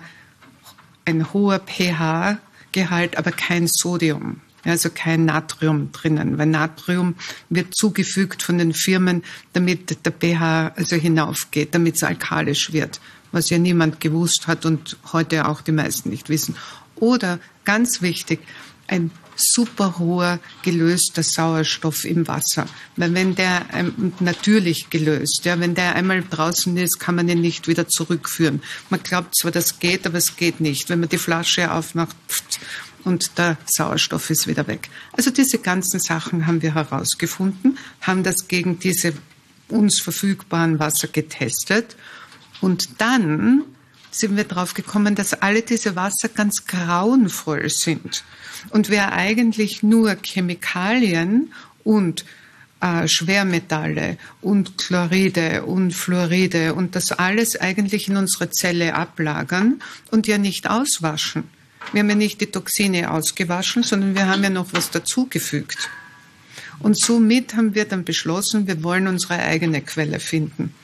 ein hoher pH-Gehalt, aber kein Sodium, also kein Natrium drinnen, weil Natrium wird zugefügt von den Firmen, damit der pH also hinaufgeht, damit es alkalisch wird, was ja niemand gewusst hat und heute auch die meisten nicht wissen. Oder, ganz wichtig, ein super hoher gelöster Sauerstoff im Wasser. Weil wenn der ähm, natürlich gelöst, ja, wenn der einmal draußen ist, kann man ihn nicht wieder zurückführen. Man glaubt zwar, das geht, aber es geht nicht. Wenn man die Flasche aufmacht pft, und der Sauerstoff ist wieder weg. Also diese ganzen Sachen haben wir herausgefunden, haben das gegen diese uns verfügbaren Wasser getestet und dann sind wir drauf gekommen, dass alle diese Wasser ganz grauenvoll sind. Und wir eigentlich nur Chemikalien und äh, Schwermetalle und Chloride und Fluoride und das alles eigentlich in unsere Zelle ablagern und ja nicht auswaschen. Wir haben ja nicht die Toxine ausgewaschen, sondern wir haben ja noch was dazugefügt. Und somit haben wir dann beschlossen, wir wollen unsere eigene Quelle finden.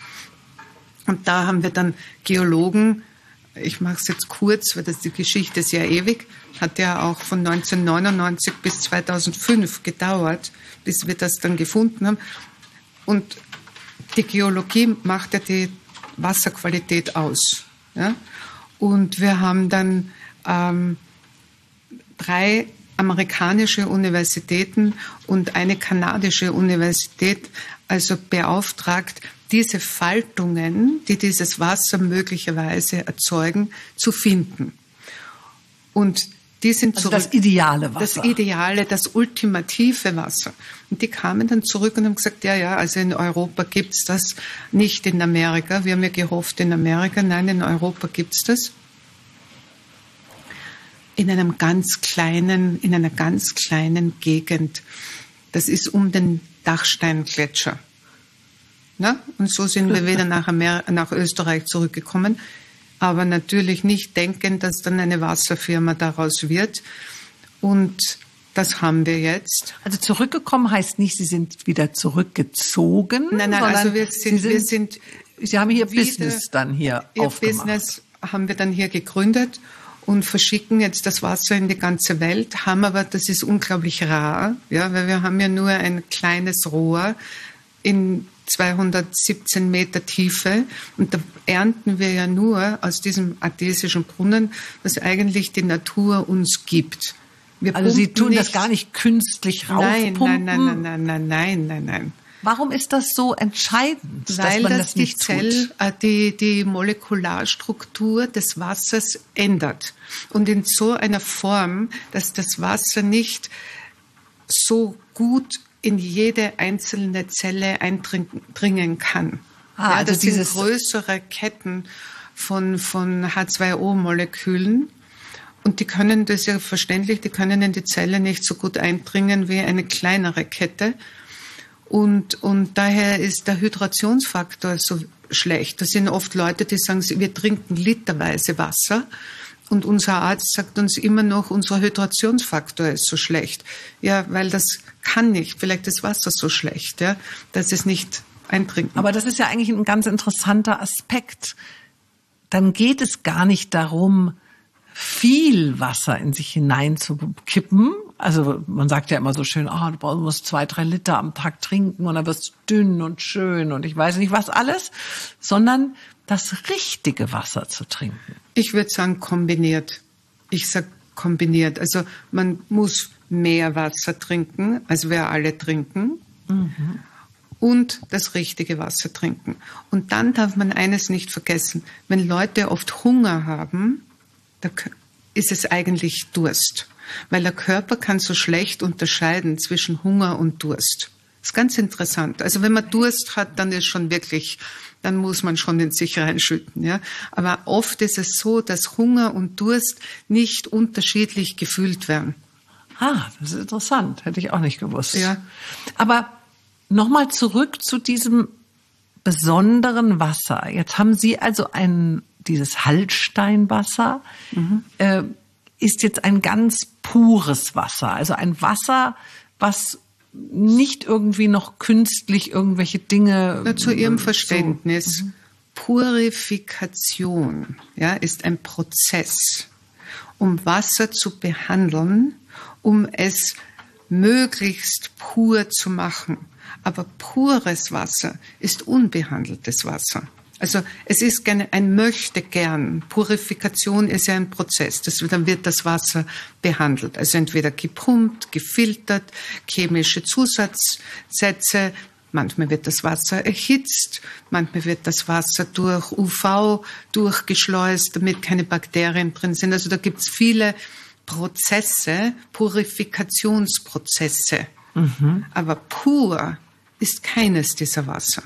Und da haben wir dann Geologen, ich mache es jetzt kurz, weil das die Geschichte ist ja ewig, hat ja auch von neunzehnhundertneunundneunzig bis zweitausendfünf gedauert, bis wir das dann gefunden haben. Und die Geologie macht ja die Wasserqualität aus. Ja? Und wir haben dann ähm, drei amerikanische Universitäten und eine kanadische Universität also beauftragt, diese Faltungen, die dieses Wasser möglicherweise erzeugen, zu finden. Und die sind also zurück, das ideale Wasser. Das ideale, das ultimative Wasser. Und die kamen dann zurück und haben gesagt, ja, ja, also in Europa gibt's das, nicht in Amerika. Wir haben ja gehofft in Amerika, nein, in Europa gibt's das. In einem ganz kleinen, in einer ganz kleinen Gegend. Das ist um den Dachsteingletscher. Na? Und so sind wir wieder nach, Amer- nach Österreich zurückgekommen. Aber natürlich nicht denken, dass dann eine Wasserfirma daraus wird. Und Das haben wir jetzt. Also zurückgekommen heißt nicht, Sie sind wieder zurückgezogen. Nein, nein, also wir sind, Sie, sind, wir sind Sie haben Ihr Business dann hier Ihr aufgemacht. Business haben wir dann hier gegründet und verschicken jetzt das Wasser in die ganze Welt, haben aber, das ist unglaublich rar, ja, weil wir haben ja nur ein kleines Rohr in zweihundertsiebzehn Meter Tiefe und da ernten wir ja nur aus diesem artesischen Brunnen, was eigentlich die Natur uns gibt. Wir also Sie tun nicht, das gar nicht künstlich nein, raufpumpen? Nein, nein, nein, nein, nein, nein, nein. Warum ist das so entscheidend, Weil dass man das, das nicht die Zell, tut? Die, die Molekularstruktur des Wassers ändert. Und in so einer Form, dass das Wasser nicht so gut in jede einzelne Zelle eindringen kann. Ah, ja, also das dieses sind größere Ketten von, von H zwei O Molekülen. Und die können, das ist ja verständlich, die können in die Zelle nicht so gut eindringen wie eine kleinere Kette. Und, und daher ist der Hydrationsfaktor so schlecht. Das sind oft Leute, die sagen, wir trinken literweise Wasser. Und unser Arzt sagt uns immer noch, unser Hydrationsfaktor ist so schlecht. Ja, weil das kann nicht. Vielleicht ist Wasser so schlecht, ja, dass es nicht eintrinken. Aber das ist ja eigentlich ein ganz interessanter Aspekt. Dann geht es gar nicht darum, viel Wasser in sich hineinzukippen. Also man sagt ja immer so schön, oh, du musst zwei, drei Liter am Tag trinken und dann wirst du dünn und schön und ich weiß nicht was alles, sondern das richtige Wasser zu trinken. Ich würde sagen kombiniert. Ich sag kombiniert. Also man muss mehr Wasser trinken, als wir alle trinken. Mhm. Und das richtige Wasser trinken. Und dann darf man eines nicht vergessen. Wenn Leute oft Hunger haben, da ist es eigentlich Durst. Weil der Körper kann so schlecht unterscheiden zwischen Hunger und Durst. Das ist ganz interessant. Also wenn man Durst hat, dann ist schon wirklich, dann muss man schon in sich reinschütten. Ja? Aber oft ist es so, dass Hunger und Durst nicht unterschiedlich gefühlt werden. Ah, das ist interessant. Hätte ich auch nicht gewusst. Ja. Aber nochmal zurück zu diesem besonderen Wasser. Jetzt haben Sie also ein, dieses Hallsteinwasser, mhm. äh, ist jetzt ein ganz pures Wasser. Also ein Wasser, was nicht irgendwie noch künstlich irgendwelche Dinge... Ja, zu Ihrem Verständnis, so. mhm. Purifikation, ja, ist ein Prozess, um Wasser zu behandeln, um es möglichst pur zu machen. Aber pures Wasser ist unbehandeltes Wasser. Also es ist gerne ein Möchtegern. Purifikation ist ja ein Prozess. Das, dann wird das Wasser behandelt. Also entweder gepumpt, gefiltert, chemische Zusatzsätze. Manchmal wird das Wasser erhitzt. Manchmal wird das Wasser durch U V durchgeschleust, damit keine Bakterien drin sind. Also da gibt's viele Prozesse, Purifikationsprozesse. Mhm. Aber pur ist keines dieser Wasser.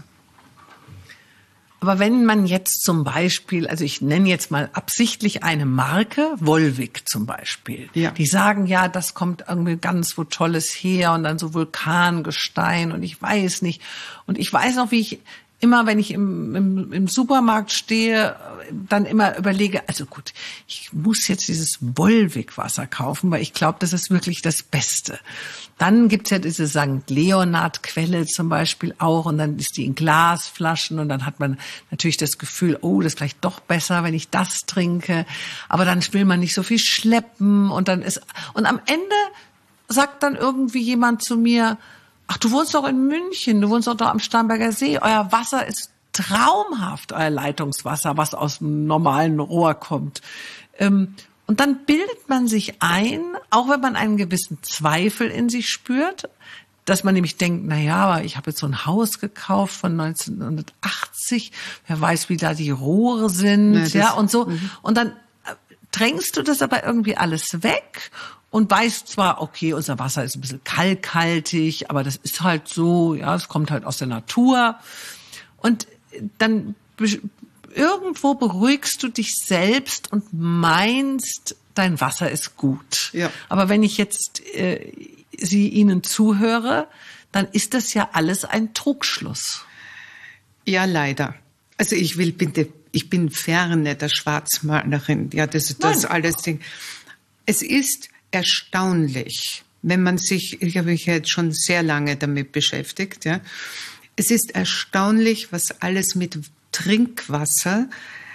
Aber wenn man jetzt zum Beispiel, also ich nenne jetzt mal absichtlich eine Marke, Volvic zum Beispiel, ja. Die sagen, ja, das kommt irgendwie ganz wo Tolles her und dann so Vulkangestein und ich weiß nicht. Und ich weiß noch, wie ich immer, wenn ich im, im, im Supermarkt stehe, dann immer überlege, also gut, ich muss jetzt dieses Volvic-Wasser kaufen, weil ich glaube, das ist wirklich das Beste. Dann gibt's ja diese Sankt Leonhard-Quelle zum Beispiel auch und dann ist die in Glasflaschen und dann hat man natürlich das Gefühl, oh, das ist vielleicht doch besser, wenn ich das trinke. Aber dann will man nicht so viel schleppen und dann ist, und am Ende sagt dann irgendwie jemand zu mir, ach, du wohnst doch in München, du wohnst doch da am Starnberger See, euer Wasser ist traumhaft, euer Leitungswasser, was aus einem normalen Rohr kommt. Ähm, Und dann bildet man sich ein, auch wenn man einen gewissen Zweifel in sich spürt, dass man nämlich denkt, na ja, aber ich habe jetzt so ein Haus gekauft von neunzehnhundertachtzig, wer weiß, wie da die Rohre sind, ja, ja und so. Mhm. Und dann drängst du das aber irgendwie alles weg und weißt zwar, okay, unser Wasser ist ein bisschen kalkhaltig, aber das ist halt so, ja, es kommt halt aus der Natur. Und dann irgendwo beruhigst du dich selbst und meinst, dein Wasser ist gut. Ja. Aber wenn ich jetzt äh, Sie Ihnen zuhöre, dann ist das ja alles ein Trugschluss. Ja, leider. Also ich will bitte, ich bin ferne der Schwarzmalerin. Ja, das, das alles Ding. Es ist erstaunlich, wenn man sich, ich habe mich jetzt schon sehr lange damit beschäftigt, ja. Es ist erstaunlich, was alles mit Trinkwasser,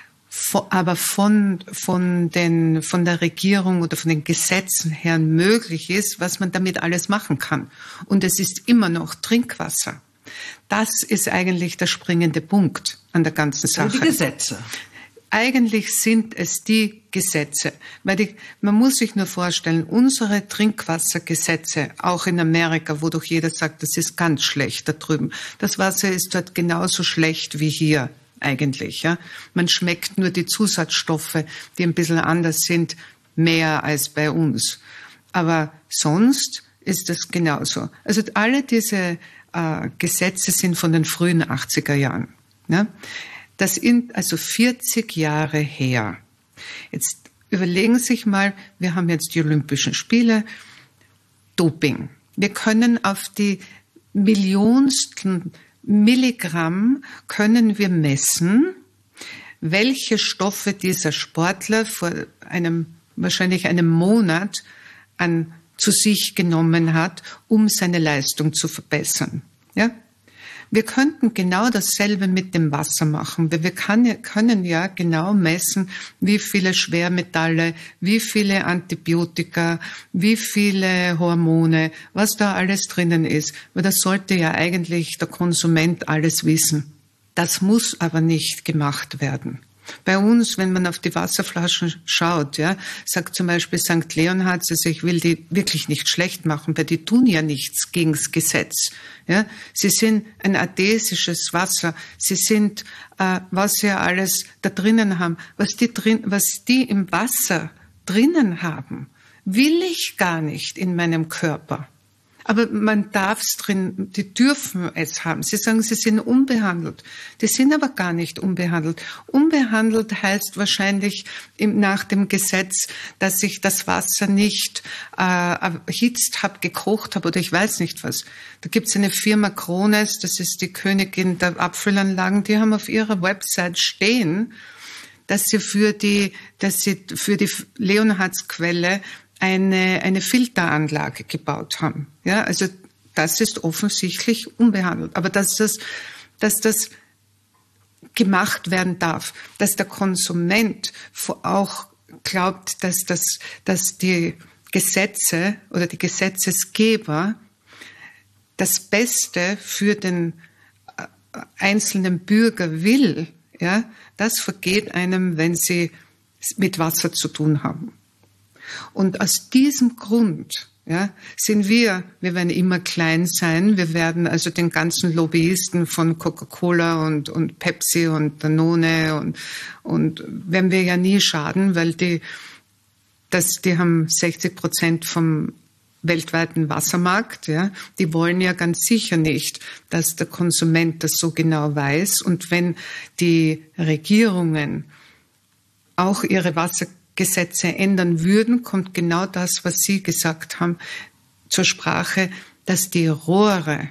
aber von, von den, von der Regierung oder von den Gesetzen her möglich ist, was man damit alles machen kann. Und es ist immer noch Trinkwasser. Das ist eigentlich der springende Punkt an der ganzen Sache. Die Gesetze. Eigentlich sind es die Gesetze, weil die, man muss sich nur vorstellen, unsere Trinkwassergesetze, auch in Amerika, wo doch jeder sagt, das ist ganz schlecht da drüben. Das Wasser ist dort genauso schlecht wie hier eigentlich. Ja, man schmeckt nur die Zusatzstoffe, die ein bisschen anders sind, mehr als bei uns. Aber sonst ist das genauso. Also alle diese äh, Gesetze sind von den frühen achtziger Jahren. Ja? Das sind also vierzig Jahre her. Jetzt überlegen Sie sich mal, wir haben jetzt die Olympischen Spiele, Doping. Wir können auf die Millionsten Milligramm können wir messen, welche Stoffe dieser Sportler vor einem, wahrscheinlich einem Monat an zu sich genommen hat, um seine Leistung zu verbessern. Ja? Wir könnten genau dasselbe mit dem Wasser machen. Wir kann, können ja genau messen, wie viele Schwermetalle, wie viele Antibiotika, wie viele Hormone, was da alles drinnen ist. Weil das sollte ja eigentlich der Konsument alles wissen. Das muss aber nicht gemacht werden. Bei uns, wenn man auf die Wasserflaschen schaut, ja, sagt zum Beispiel Sankt Leonhard, also ich will die wirklich nicht schlecht machen, weil die tun ja nichts gegen das Gesetz. Ja, sie sind ein adhesisches Wasser. Sie sind, äh, was sie ja alles da drinnen haben, was die drin, was die im Wasser drinnen haben, will ich gar nicht in meinem Körper. Aber man darf es drin, die dürfen es haben. Sie sagen, sie sind unbehandelt. Die sind aber gar nicht unbehandelt. Unbehandelt heißt wahrscheinlich im, nach dem Gesetz, dass ich das Wasser nicht äh, erhitzt habe, gekocht habe oder ich weiß nicht was. Da gibt es eine Firma Krones, das ist die Königin der Abfüllanlagen, die haben auf ihrer Website stehen, dass sie für die, dass sie für die Leonhardsquelle eine, eine Filteranlage gebaut haben. Ja, also das ist offensichtlich unbehandelt. Aber dass das, dass das gemacht werden darf, dass der Konsument auch glaubt, dass das, dass die Gesetze oder die Gesetzesgeber das Beste für den einzelnen Bürger will, ja, das vergeht einem, wenn sie mit Wasser zu tun haben. Und aus diesem Grund, ja, sind wir, wir werden immer klein sein, wir werden also den ganzen Lobbyisten von Coca-Cola und, und Pepsi und Danone und, und werden wir ja nie schaden, weil die, das, die haben sechzig Prozent vom weltweiten Wassermarkt, ja, die wollen ja ganz sicher nicht, dass der Konsument das so genau weiß. Und wenn die Regierungen auch ihre Wasser Gesetze ändern würden, kommt genau das, was Sie gesagt haben, zur Sprache, dass die Rohre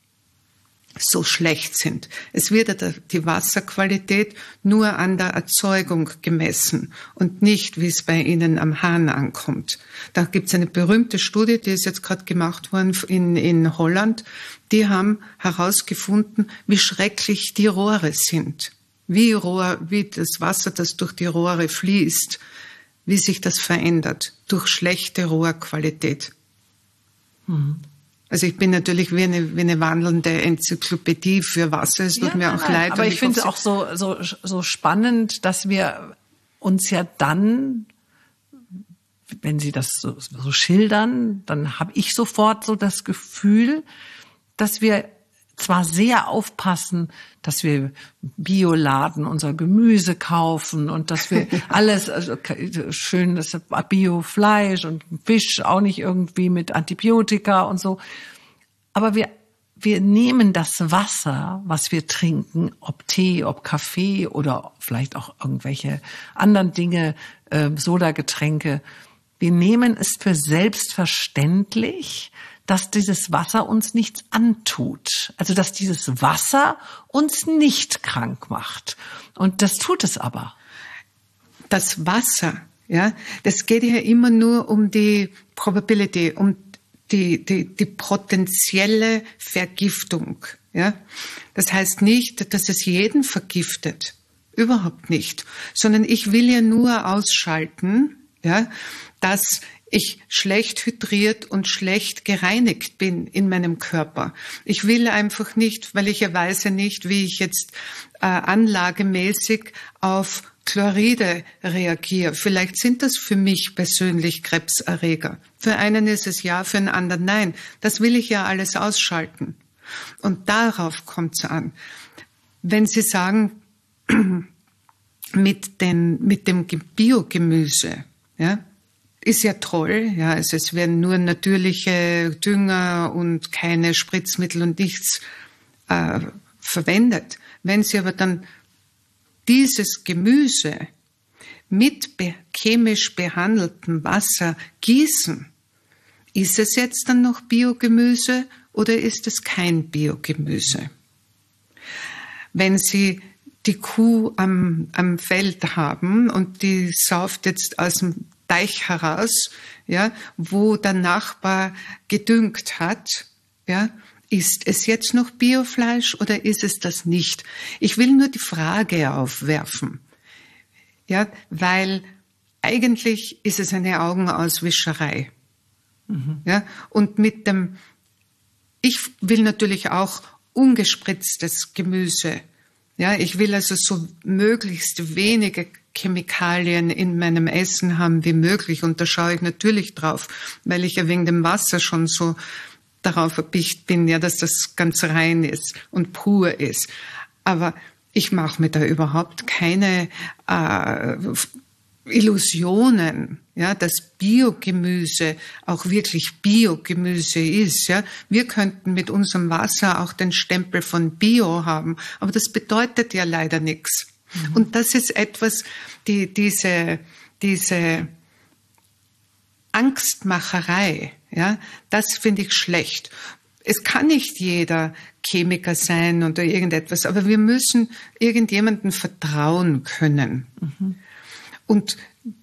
so schlecht sind. Es wird die Wasserqualität nur an der Erzeugung gemessen und nicht, wie es bei Ihnen am Hahn ankommt. Da gibt es eine berühmte Studie, die ist jetzt gerade gemacht worden in, in Holland. Die haben herausgefunden, wie schrecklich die Rohre sind. Wie, Rohr, wie das Wasser, das durch die Rohre fließt, wie sich das verändert durch schlechte Rohrqualität. Mhm. Also ich bin natürlich wie eine, wie eine wandelnde Enzyklopädie für Wasser. Es tut ja, mir auch nein, leid. Aber ich finde es auch so, so, so spannend, dass wir uns ja dann, wenn Sie das so, so schildern, dann habe ich sofort so das Gefühl, dass wir zwar sehr aufpassen, dass wir Bioladen unser Gemüse kaufen und dass wir alles, also schön, das Biofleisch und Fisch auch nicht irgendwie mit Antibiotika und so. Aber wir, wir nehmen das Wasser, was wir trinken, ob Tee, ob Kaffee oder vielleicht auch irgendwelche anderen Dinge, äh, Sodagetränke. Wir nehmen es für selbstverständlich, dass dieses Wasser uns nichts antut. Also, dass dieses Wasser uns nicht krank macht. Und das tut es aber. Das Wasser, ja, das geht ja immer nur um die Probability, um die, die, die potenzielle Vergiftung. Ja? Das heißt nicht, dass es jeden vergiftet. Überhaupt nicht. Sondern ich will ja nur ausschalten, ja, dass ich schlecht hydriert und schlecht gereinigt bin in meinem Körper. Ich will einfach nicht, weil ich ja weiß ja nicht, wie ich jetzt äh, anlagemäßig auf Chloride reagiere. Vielleicht sind das für mich persönlich Krebserreger. Für einen ist es ja, für einen anderen nein. Das will ich ja alles ausschalten. Und darauf kommt es an. Wenn Sie sagen, mit, den, mit dem Biogemüse, ja, ist ja toll, ja, also es werden nur natürliche Dünger und keine Spritzmittel und nichts äh, verwendet. Wenn Sie aber dann dieses Gemüse mit be- chemisch behandeltem Wasser gießen, ist es jetzt dann noch Biogemüse oder ist es kein Biogemüse? Wenn Sie die Kuh am, am Feld haben und die sauft jetzt aus dem Teich heraus, ja, wo der Nachbar gedüngt hat, ja, ist es jetzt noch Biofleisch oder ist es das nicht? Ich will nur die Frage aufwerfen, ja, weil eigentlich ist es eine Augenauswischerei, mhm. ja, und mit dem, ich will natürlich auch ungespritztes Gemüse. Ja, ich will also so möglichst wenige Chemikalien in meinem Essen haben wie möglich. Und da schaue ich natürlich drauf, weil ich ja wegen dem Wasser schon so darauf erpicht bin, ja, dass das ganz rein ist und pur ist. Aber ich mache mir da überhaupt keine äh, Illusionen, ja, dass Biogemüse auch wirklich Biogemüse ist, ja. Wir könnten mit unserem Wasser auch den Stempel von Bio haben, aber das bedeutet ja leider nichts. Mhm. Und das ist etwas, die, diese, diese Angstmacherei, ja, das finde ich schlecht. Es kann nicht jeder Chemiker sein oder irgendetwas, aber wir müssen irgendjemandem vertrauen können. Mhm. Und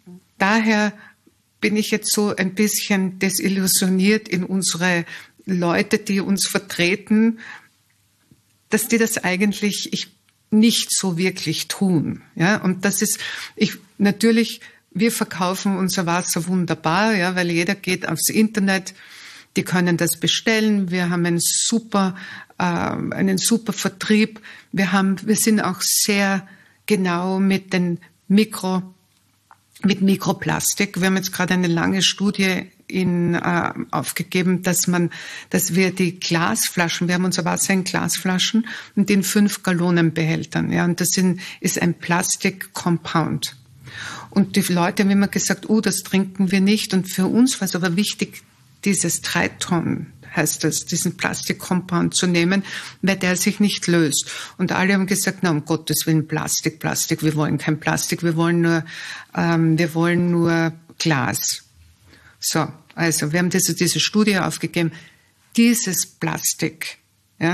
daher bin ich jetzt so ein bisschen desillusioniert in unsere Leute, die uns vertreten, dass die das eigentlich ich, nicht so wirklich tun. Ja, und das ist, ich, natürlich, wir verkaufen unser Wasser wunderbar, ja, weil jeder geht aufs Internet, die können das bestellen. Wir haben einen super, äh, einen super Vertrieb. Wir haben, wir sind auch sehr genau mit den Mikro mit Mikroplastik. Wir haben jetzt gerade eine lange Studie in, äh, aufgegeben, dass man, dass wir die Glasflaschen, wir haben unser Wasser in Glasflaschen und in fünf Gallonenbehältern, ja, und das sind, ist ein Plastik-Compound. Und die Leute haben immer gesagt, oh, das trinken wir nicht. Und für uns war es aber wichtig, dieses drei Tonnen, heißt das, diesen Plastik-Compound zu nehmen, weil der sich nicht löst. Und alle haben gesagt, na, um Gottes Willen, Plastik, Plastik, wir wollen kein Plastik, wir wollen nur, ähm, wir wollen nur Glas. So, also, wir haben diese, diese Studie aufgegeben. Dieses Plastik, ja,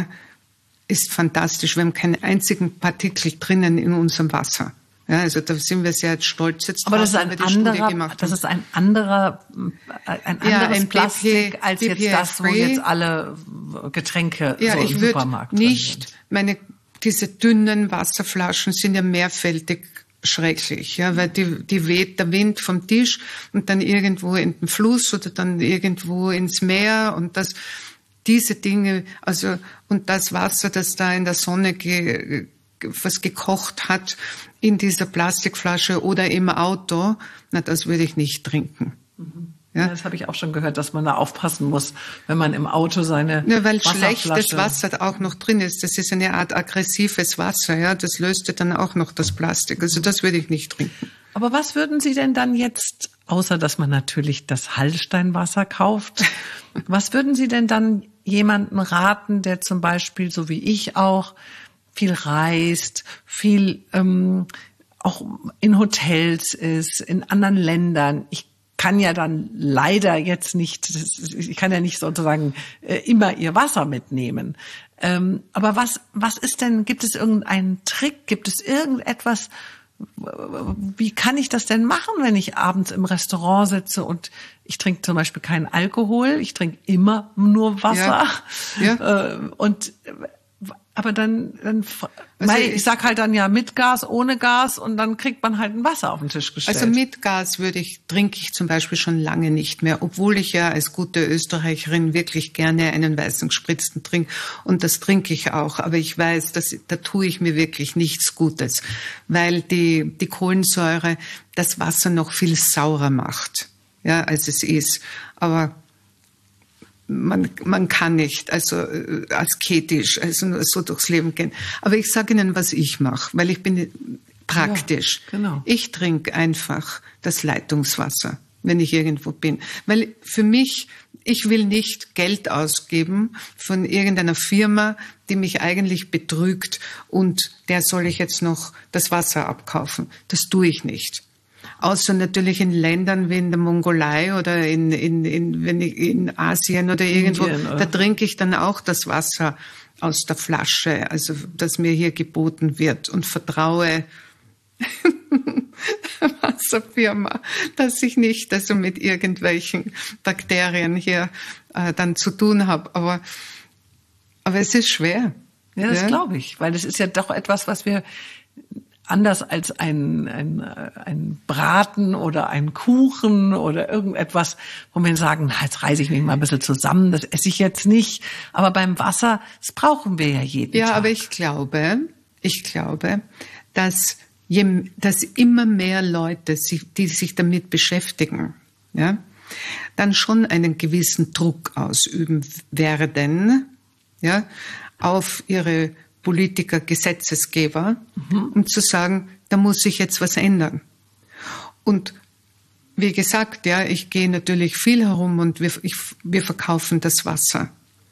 ist fantastisch. Wir haben keinen einzigen Partikel drinnen in unserem Wasser. Ja, also da sind wir sehr stolz jetzt drauf. Aber das ist ein anderer, das ist ein anderer, ein anderes ja, ein Plastik B P, als B P jetzt das, wo jetzt alle Getränke ja, so ich im würd Supermarkt nicht, sind. meine, diese dünnen Wasserflaschen sind ja mehrfältig schrecklich, ja, weil die, die weht der Wind vom Tisch und dann irgendwo in den Fluss oder dann irgendwo ins Meer und das, diese Dinge, also, und das Wasser, das da in der Sonne ge, was gekocht hat in dieser Plastikflasche oder im Auto, na, das würde ich nicht trinken. Mhm. Ja? Das habe ich auch schon gehört, dass man da aufpassen muss, wenn man im Auto seine ja, weil Wasserflasche... schlechtes Wasser auch noch drin ist. Das ist eine Art aggressives Wasser, ja. Das löst dann auch noch das Plastik. Also das würde ich nicht trinken. Aber was würden Sie denn dann jetzt, außer dass man natürlich das Hallsteinwasser kauft, was würden Sie denn dann jemandem raten, der zum Beispiel, so wie ich auch, viel reist, viel ähm, auch in Hotels ist, in anderen Ländern. Ich kann ja dann leider jetzt nicht, ich kann ja nicht sozusagen äh, immer ihr Wasser mitnehmen. Ähm, aber was was ist denn, gibt es irgendeinen Trick, gibt es irgendetwas, wie kann ich das denn machen, wenn ich abends im Restaurant sitze und ich trinke zum Beispiel keinen Alkohol, ich trinke immer nur Wasser. Ja. Ja. Und aber dann, dann also ich, ich sag halt dann ja mit Gas, ohne Gas und dann kriegt man halt ein Wasser auf den Tisch gestellt. Also mit Gas würde ich, trinke ich zum Beispiel schon lange nicht mehr, obwohl ich ja als gute Österreicherin wirklich gerne einen weißen gespritzten trinke und das trinke ich auch. Aber ich weiß, dass, da tue ich mir wirklich nichts Gutes, weil die, die Kohlensäure das Wasser noch viel saurer macht, ja, als es ist. Aber Man, man kann nicht, also äh, asketisch, also nur so durchs Leben gehen. Aber ich sage Ihnen, was ich mache, weil ich bin praktisch. Ja, genau. Ich trinke einfach das Leitungswasser, wenn ich irgendwo bin. Weil für mich, ich will nicht Geld ausgeben von irgendeiner Firma, die mich eigentlich betrügt und der soll ich jetzt noch das Wasser abkaufen. Das tue ich nicht. Außer natürlich in Ländern wie in der Mongolei oder in, in, in, wenn ich in Asien oder irgendwo, Indien, oder? Da trinke ich dann auch das Wasser aus der Flasche, also das mir hier geboten wird und vertraue der Wasserfirma, dass ich nicht also mit irgendwelchen Bakterien hier äh, dann zu tun habe. Aber, aber es ist schwer. Ja, das ja? glaube ich, weil es ist ja doch etwas, was wir anders als ein, ein, ein Braten oder ein Kuchen oder irgendetwas, wo wir sagen, na, jetzt reiße ich mich mal ein bisschen zusammen, das esse ich jetzt nicht. Aber beim Wasser, das brauchen wir ja jeden ja, Tag. Ja, aber ich glaube, ich glaube, dass, je, dass immer mehr Leute, die sich damit beschäftigen, ja, dann schon einen gewissen Druck ausüben werden, ja, auf ihre Politiker, Gesetzesgeber, mhm. um zu sagen, da muss sich jetzt was ändern. Und wie gesagt, ja, ich gehe natürlich viel herum und wir, ich, wir verkaufen das Wasser.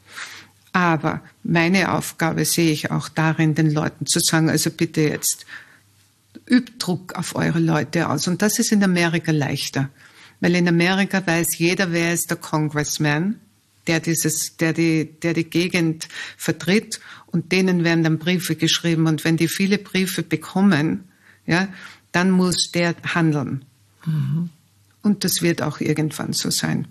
Aber meine Aufgabe sehe ich auch darin, den Leuten zu sagen, also bitte jetzt übt Druck auf eure Leute aus. Und das ist in Amerika leichter, weil in Amerika weiß jeder, wer ist der Congressman, der dieses, der die, der die Gegend vertritt, und denen werden dann Briefe geschrieben. Und wenn die viele Briefe bekommen, ja, dann muss der handeln. Mhm. Und das wird auch irgendwann so sein.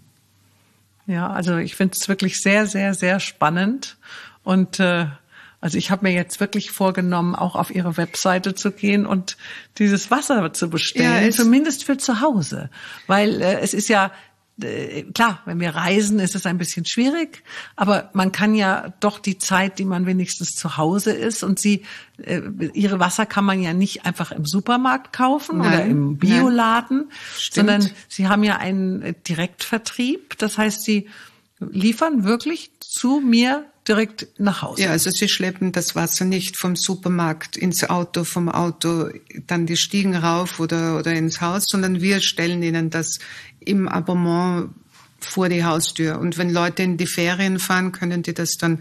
Ja, also ich finde es wirklich sehr, sehr, sehr spannend. Und äh, also ich habe mir jetzt wirklich vorgenommen, auch auf Ihre Webseite zu gehen und dieses Wasser zu bestellen, ja, zumindest für zu Hause. Weil äh, es ist ja klar, wenn wir reisen, ist es ein bisschen schwierig, aber man kann ja doch die Zeit, die man wenigstens zu Hause ist, und sie, äh, ihre Wasser kann man ja nicht einfach im Supermarkt kaufen nein, oder im Bioladen, sondern sie haben ja einen Direktvertrieb. Das heißt, sie liefern wirklich zu mir direkt nach Hause. Ja, also sie schleppen das Wasser nicht vom Supermarkt ins Auto, vom Auto dann die Stiegen rauf oder, oder ins Haus, sondern wir stellen ihnen das im Abonnement vor die Haustür. Und wenn Leute in die Ferien fahren, können die das dann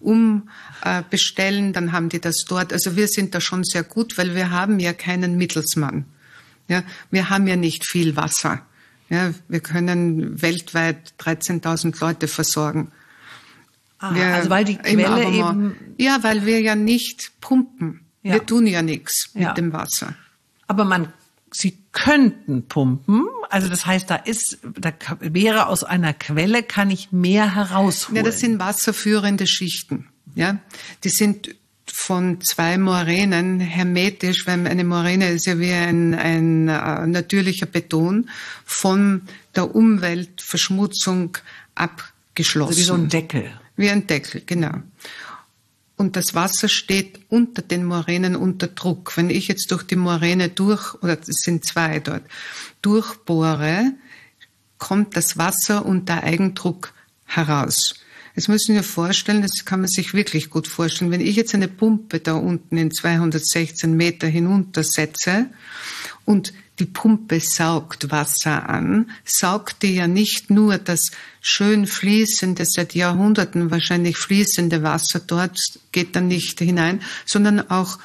umbestellen, dann haben die das dort. Also wir sind da schon sehr gut, weil wir haben ja keinen Mittelsmann. Ja, wir haben ja nicht viel Wasser. Ja, wir können weltweit dreizehntausend Leute versorgen. Ah, wir, also weil die Quelle eben... Ja, weil wir ja nicht pumpen. Ja. Wir tun ja nichts mit ja. dem Wasser. Aber man, Sie könnten pumpen. Also das heißt, da ist, da wäre aus einer Quelle, kann ich mehr herausholen. Ja, das sind wasserführende Schichten. Ja, die sind von zwei Moränen hermetisch, weil eine Moräne ist ja wie ein, ein uh, natürlicher Beton, von der Umweltverschmutzung abgeschlossen. Also wie so ein Deckel. Wie ein Deckel, genau. Und das Wasser steht unter den Moränen unter Druck. Wenn ich jetzt durch die Moräne durch, oder es sind zwei dort, durchbohre, kommt das Wasser unter Eigendruck heraus. Jetzt müssen wir vorstellen, das kann man sich wirklich gut vorstellen, wenn ich jetzt eine Pumpe da unten in zweihundertsechzehn Meter hinuntersetze und die Pumpe saugt Wasser an, saugt die ja nicht nur das schön fließende, seit Jahrhunderten wahrscheinlich fließende Wasser, dort geht dann nicht hinein, sondern auch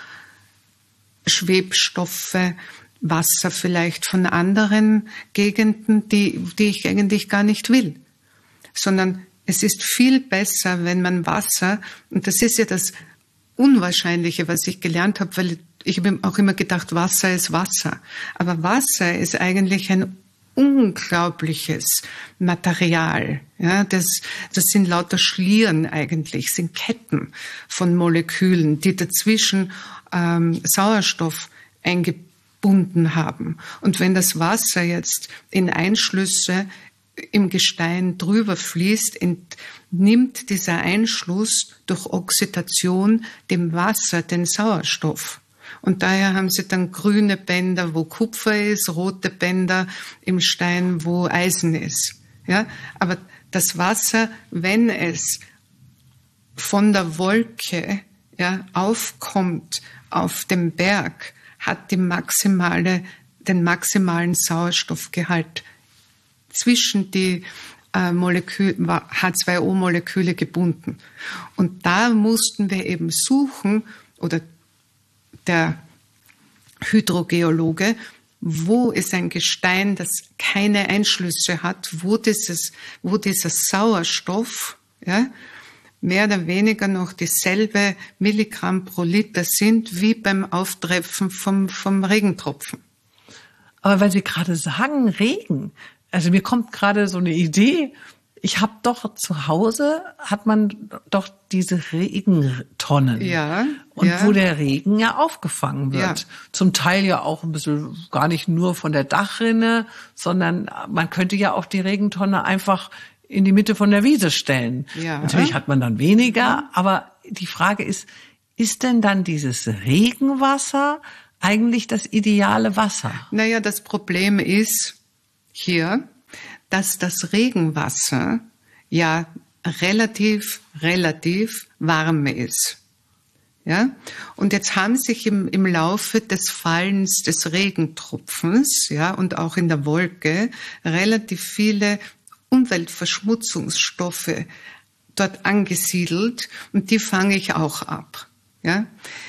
Schwebstoffe, Wasser vielleicht von anderen Gegenden, die, die ich eigentlich gar nicht will, sondern es ist viel besser, wenn man Wasser, und das ist ja das Unwahrscheinliche, was ich gelernt habe, weil ich habe auch immer gedacht, Wasser ist Wasser. Aber Wasser ist eigentlich ein unglaubliches Material. Ja, das, das sind lauter Schlieren eigentlich, sind Ketten von Molekülen, die dazwischen ähm, Sauerstoff eingebunden haben. Und wenn das Wasser jetzt in Einschlüsse im Gestein drüber fließt, entnimmt dieser Einschluss durch Oxidation dem Wasser den Sauerstoff. Und daher haben sie dann grüne Bänder, wo Kupfer ist, rote Bänder im Stein, wo Eisen ist. Ja, aber das Wasser, wenn es von der Wolke, ja, aufkommt auf dem Berg, hat die maximale, den maximalen Sauerstoffgehalt zwischen die äh, Molekül, H zwei O-Moleküle gebunden. Und da mussten wir eben suchen, oder der Hydrogeologe, wo ist ein Gestein, das keine Einschlüsse hat, wo dieses, wo dieser Sauerstoff, ja, mehr oder weniger noch dieselbe Milligramm pro Liter sind wie beim Auftreffen vom, vom Regentropfen. Aber weil Sie gerade sagen, Regen, also mir kommt gerade so eine Idee. Ich habe doch zu Hause, hat man doch diese Regentonnen. Ja. Und ja. wo der Regen ja aufgefangen wird. Ja. Zum Teil ja auch ein bisschen, gar nicht nur von der Dachrinne, sondern man könnte ja auch die Regentonne einfach in die Mitte von der Wiese stellen. Ja. Natürlich hat man dann weniger, aber die Frage ist, ist denn dann dieses Regenwasser eigentlich das ideale Wasser? Naja, das Problem ist hier, dass das Regenwasser ja relativ, relativ warm ist. Ja? Und jetzt haben sich im, im Laufe des Fallens des Regentropfens, ja, und auch in der Wolke relativ viele Umweltverschmutzungsstoffe dort angesiedelt, und die fange ich auch ab. Ja?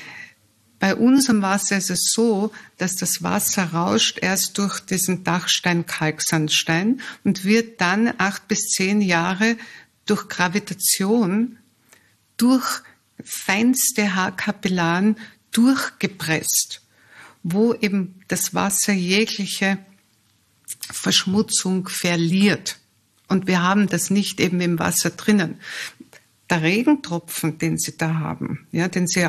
Bei unserem Wasser ist es so, dass das Wasser rauscht erst durch diesen Dachstein-Kalksandstein und wird dann acht bis zehn Jahre durch Gravitation, durch feinste Haarkapillaren durchgepresst, wo eben das Wasser jegliche Verschmutzung verliert. Und wir haben das nicht eben im Wasser drinnen. Der Regentropfen, den Sie da haben, ja, den Sie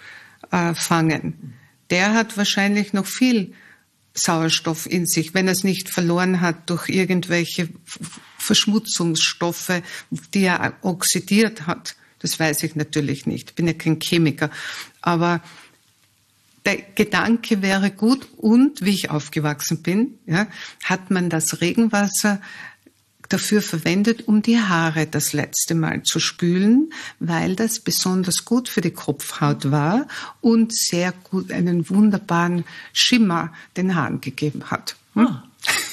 auffangen, der hat wahrscheinlich noch viel Sauerstoff in sich, wenn er es nicht verloren hat durch irgendwelche Verschmutzungsstoffe, die er oxidiert hat. Das weiß ich natürlich nicht. Ich bin ja kein Chemiker. Aber der Gedanke wäre gut. Und wie ich aufgewachsen bin, ja, hat man das Regenwasser dafür verwendet, um die Haare das letzte Mal zu spülen, weil das besonders gut für die Kopfhaut war und sehr gut einen wunderbaren Schimmer den Haaren gegeben hat. Hm? Ah.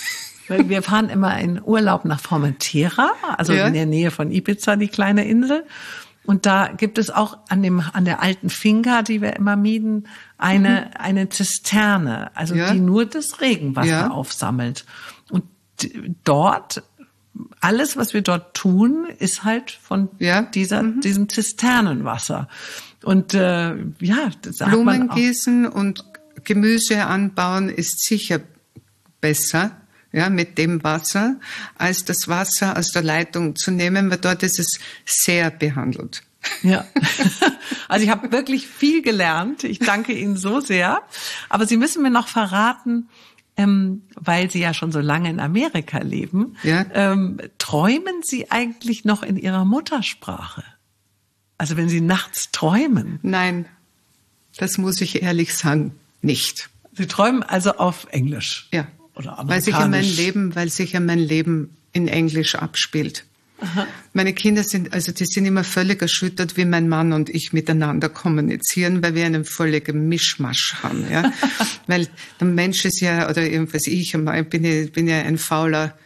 Wir fahren immer in Urlaub nach Formentera, also ja. in der Nähe von Ibiza, die kleine Insel. Und da gibt es auch an dem, an der alten Finca, die wir immer mieden, eine, mhm. eine Zisterne, also ja. die nur das Regenwasser ja. aufsammelt. Und dort, alles, was wir dort tun, ist halt von ja. dieser, mhm. diesem Zisternenwasser. Und äh, ja, das sagt Blumen man auch. Gießen und Gemüse anbauen ist sicher besser, ja, mit dem Wasser, als das Wasser aus der Leitung zu nehmen, weil dort ist es sehr behandelt. Ja, also ich habe wirklich viel gelernt. Ich danke Ihnen so sehr. Aber Sie müssen mir noch verraten, ähm, weil Sie ja schon so lange in Amerika leben, ja. ähm, träumen Sie eigentlich noch in Ihrer Muttersprache? Also wenn Sie nachts träumen? Nein, das muss ich ehrlich sagen, nicht. Sie träumen also auf Englisch? Ja. Oder weil sich ja mein Leben, weil sich ja mein Leben in Englisch abspielt. Aha. Meine Kinder sind, also die sind immer völlig erschüttert, wie mein Mann und ich miteinander kommunizieren, weil wir einen völligen Mischmasch haben, ja. Weil der Mensch ist ja, oder jedenfalls ich, bin ja, bin ja ein fauler,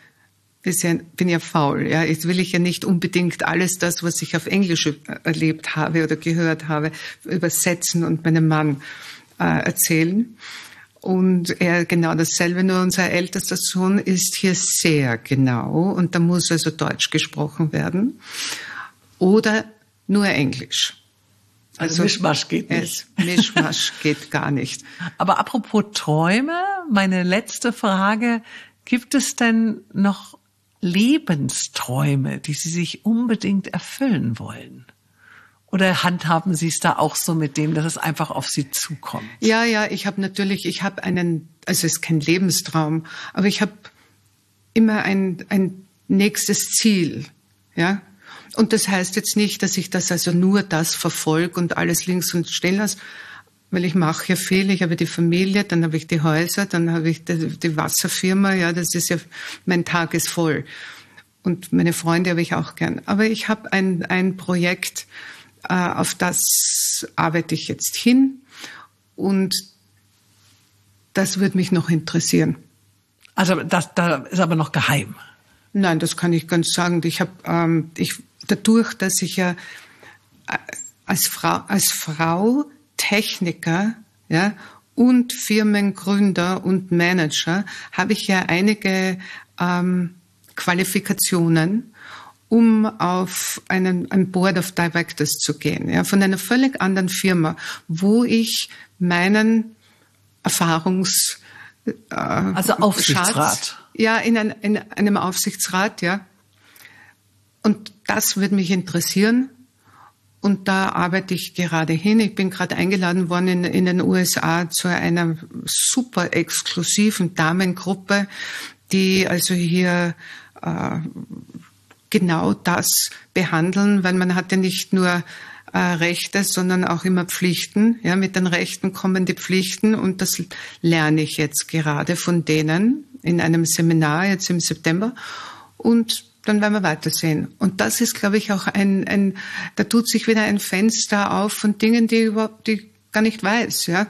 bin ja faul, ja. Jetzt will ich ja nicht unbedingt alles das, was ich auf Englisch erlebt habe oder gehört habe, übersetzen und meinem Mann äh, erzählen. Und er genau dasselbe, nur unser ältester Sohn ist hier sehr genau und da muss also Deutsch gesprochen werden oder nur Englisch. Also, also Mischmasch geht nicht. Es, Mischmasch geht gar nicht. Aber apropos Träume, meine letzte Frage, gibt es denn noch Lebensträume, die Sie sich unbedingt erfüllen wollen? Oder handhaben Sie es da auch so mit dem, dass es einfach auf Sie zukommt? Ja, ja, ich habe natürlich, ich habe einen, also es ist kein Lebenstraum, aber ich habe immer ein, ein nächstes Ziel, ja. Und das heißt jetzt nicht, dass ich das also nur das verfolge und alles links und stehen lasse, weil ich mache ja viel. Ich habe die Familie, dann habe ich die Häuser, dann habe ich die, die Wasserfirma. Ja, das ist ja, mein Tag ist voll. Und meine Freunde habe ich auch gern. Aber ich habe ein, ein Projekt, äh, auf das arbeite ich jetzt hin. Und das würde mich noch interessieren. Also das, das ist aber noch geheim. Nein, das kann ich ganz sagen. Ich habe, ähm, ich dadurch, dass ich ja als Frau, als Frau Techniker, ja, und Firmengründer und Manager, habe ich ja einige ähm, Qualifikationen, um auf einen, ein Board of Directors zu gehen, ja, von einer völlig anderen Firma, wo ich meinen Erfahrungs äh, also Aufsichtsrat. Schatz, ja, in, ein, in einem Aufsichtsrat, ja. Und das würde mich interessieren. Und da arbeite ich gerade hin. Ich bin gerade eingeladen worden in, in den U S A zu einer super exklusiven Damengruppe, die also hier äh, genau das behandeln, weil man hat ja nicht nur äh, Rechte, sondern auch immer Pflichten. Ja, mit den Rechten kommen die Pflichten und das lerne ich jetzt gerade von denen in einem Seminar jetzt im September. Und dann werden wir weitersehen. Und das ist, glaube ich, auch ein, ein, da tut sich wieder ein Fenster auf von Dingen, die überhaupt, die ich gar nicht weiß, ja.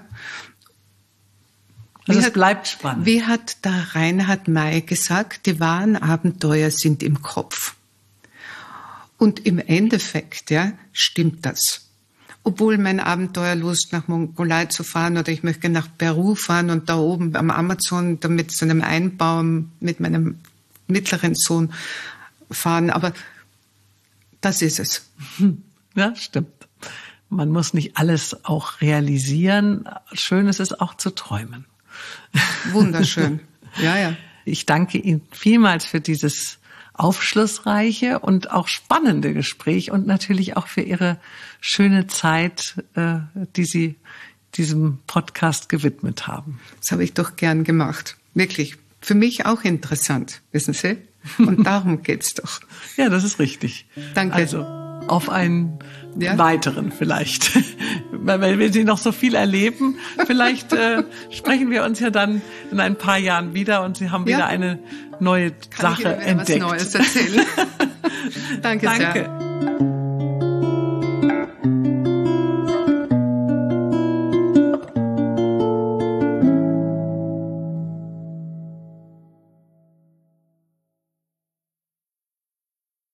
Also es bleibt spannend. Wie hat der Reinhard May gesagt, die wahren Abenteuer sind im Kopf. Und im Endeffekt, ja, stimmt das. Obwohl mein Abenteuerlust nach Mongolei zu fahren oder ich möchte nach Peru fahren und da oben am Amazon da mit so einem Einbau mit meinem mittleren Sohn fahren, aber das ist es. Ja, stimmt. Man muss nicht alles auch realisieren. Schön ist es auch zu träumen. Wunderschön. Ja, ja. Ich danke Ihnen vielmals für dieses aufschlussreiche und auch spannende Gespräch und natürlich auch für Ihre schöne Zeit, die Sie diesem Podcast gewidmet haben. Das habe ich doch gern gemacht. Wirklich. Für mich auch interessant, wissen Sie? Und darum geht's doch. Ja, das ist richtig. Danke. Also auf einen ja? weiteren vielleicht. Weil wenn Sie noch so viel erleben, vielleicht äh, sprechen wir uns ja dann in ein paar Jahren wieder und Sie haben wieder ja. eine neue Kann Sache ich wieder entdeckt. Was Neues erzählen. Danke, Danke sehr.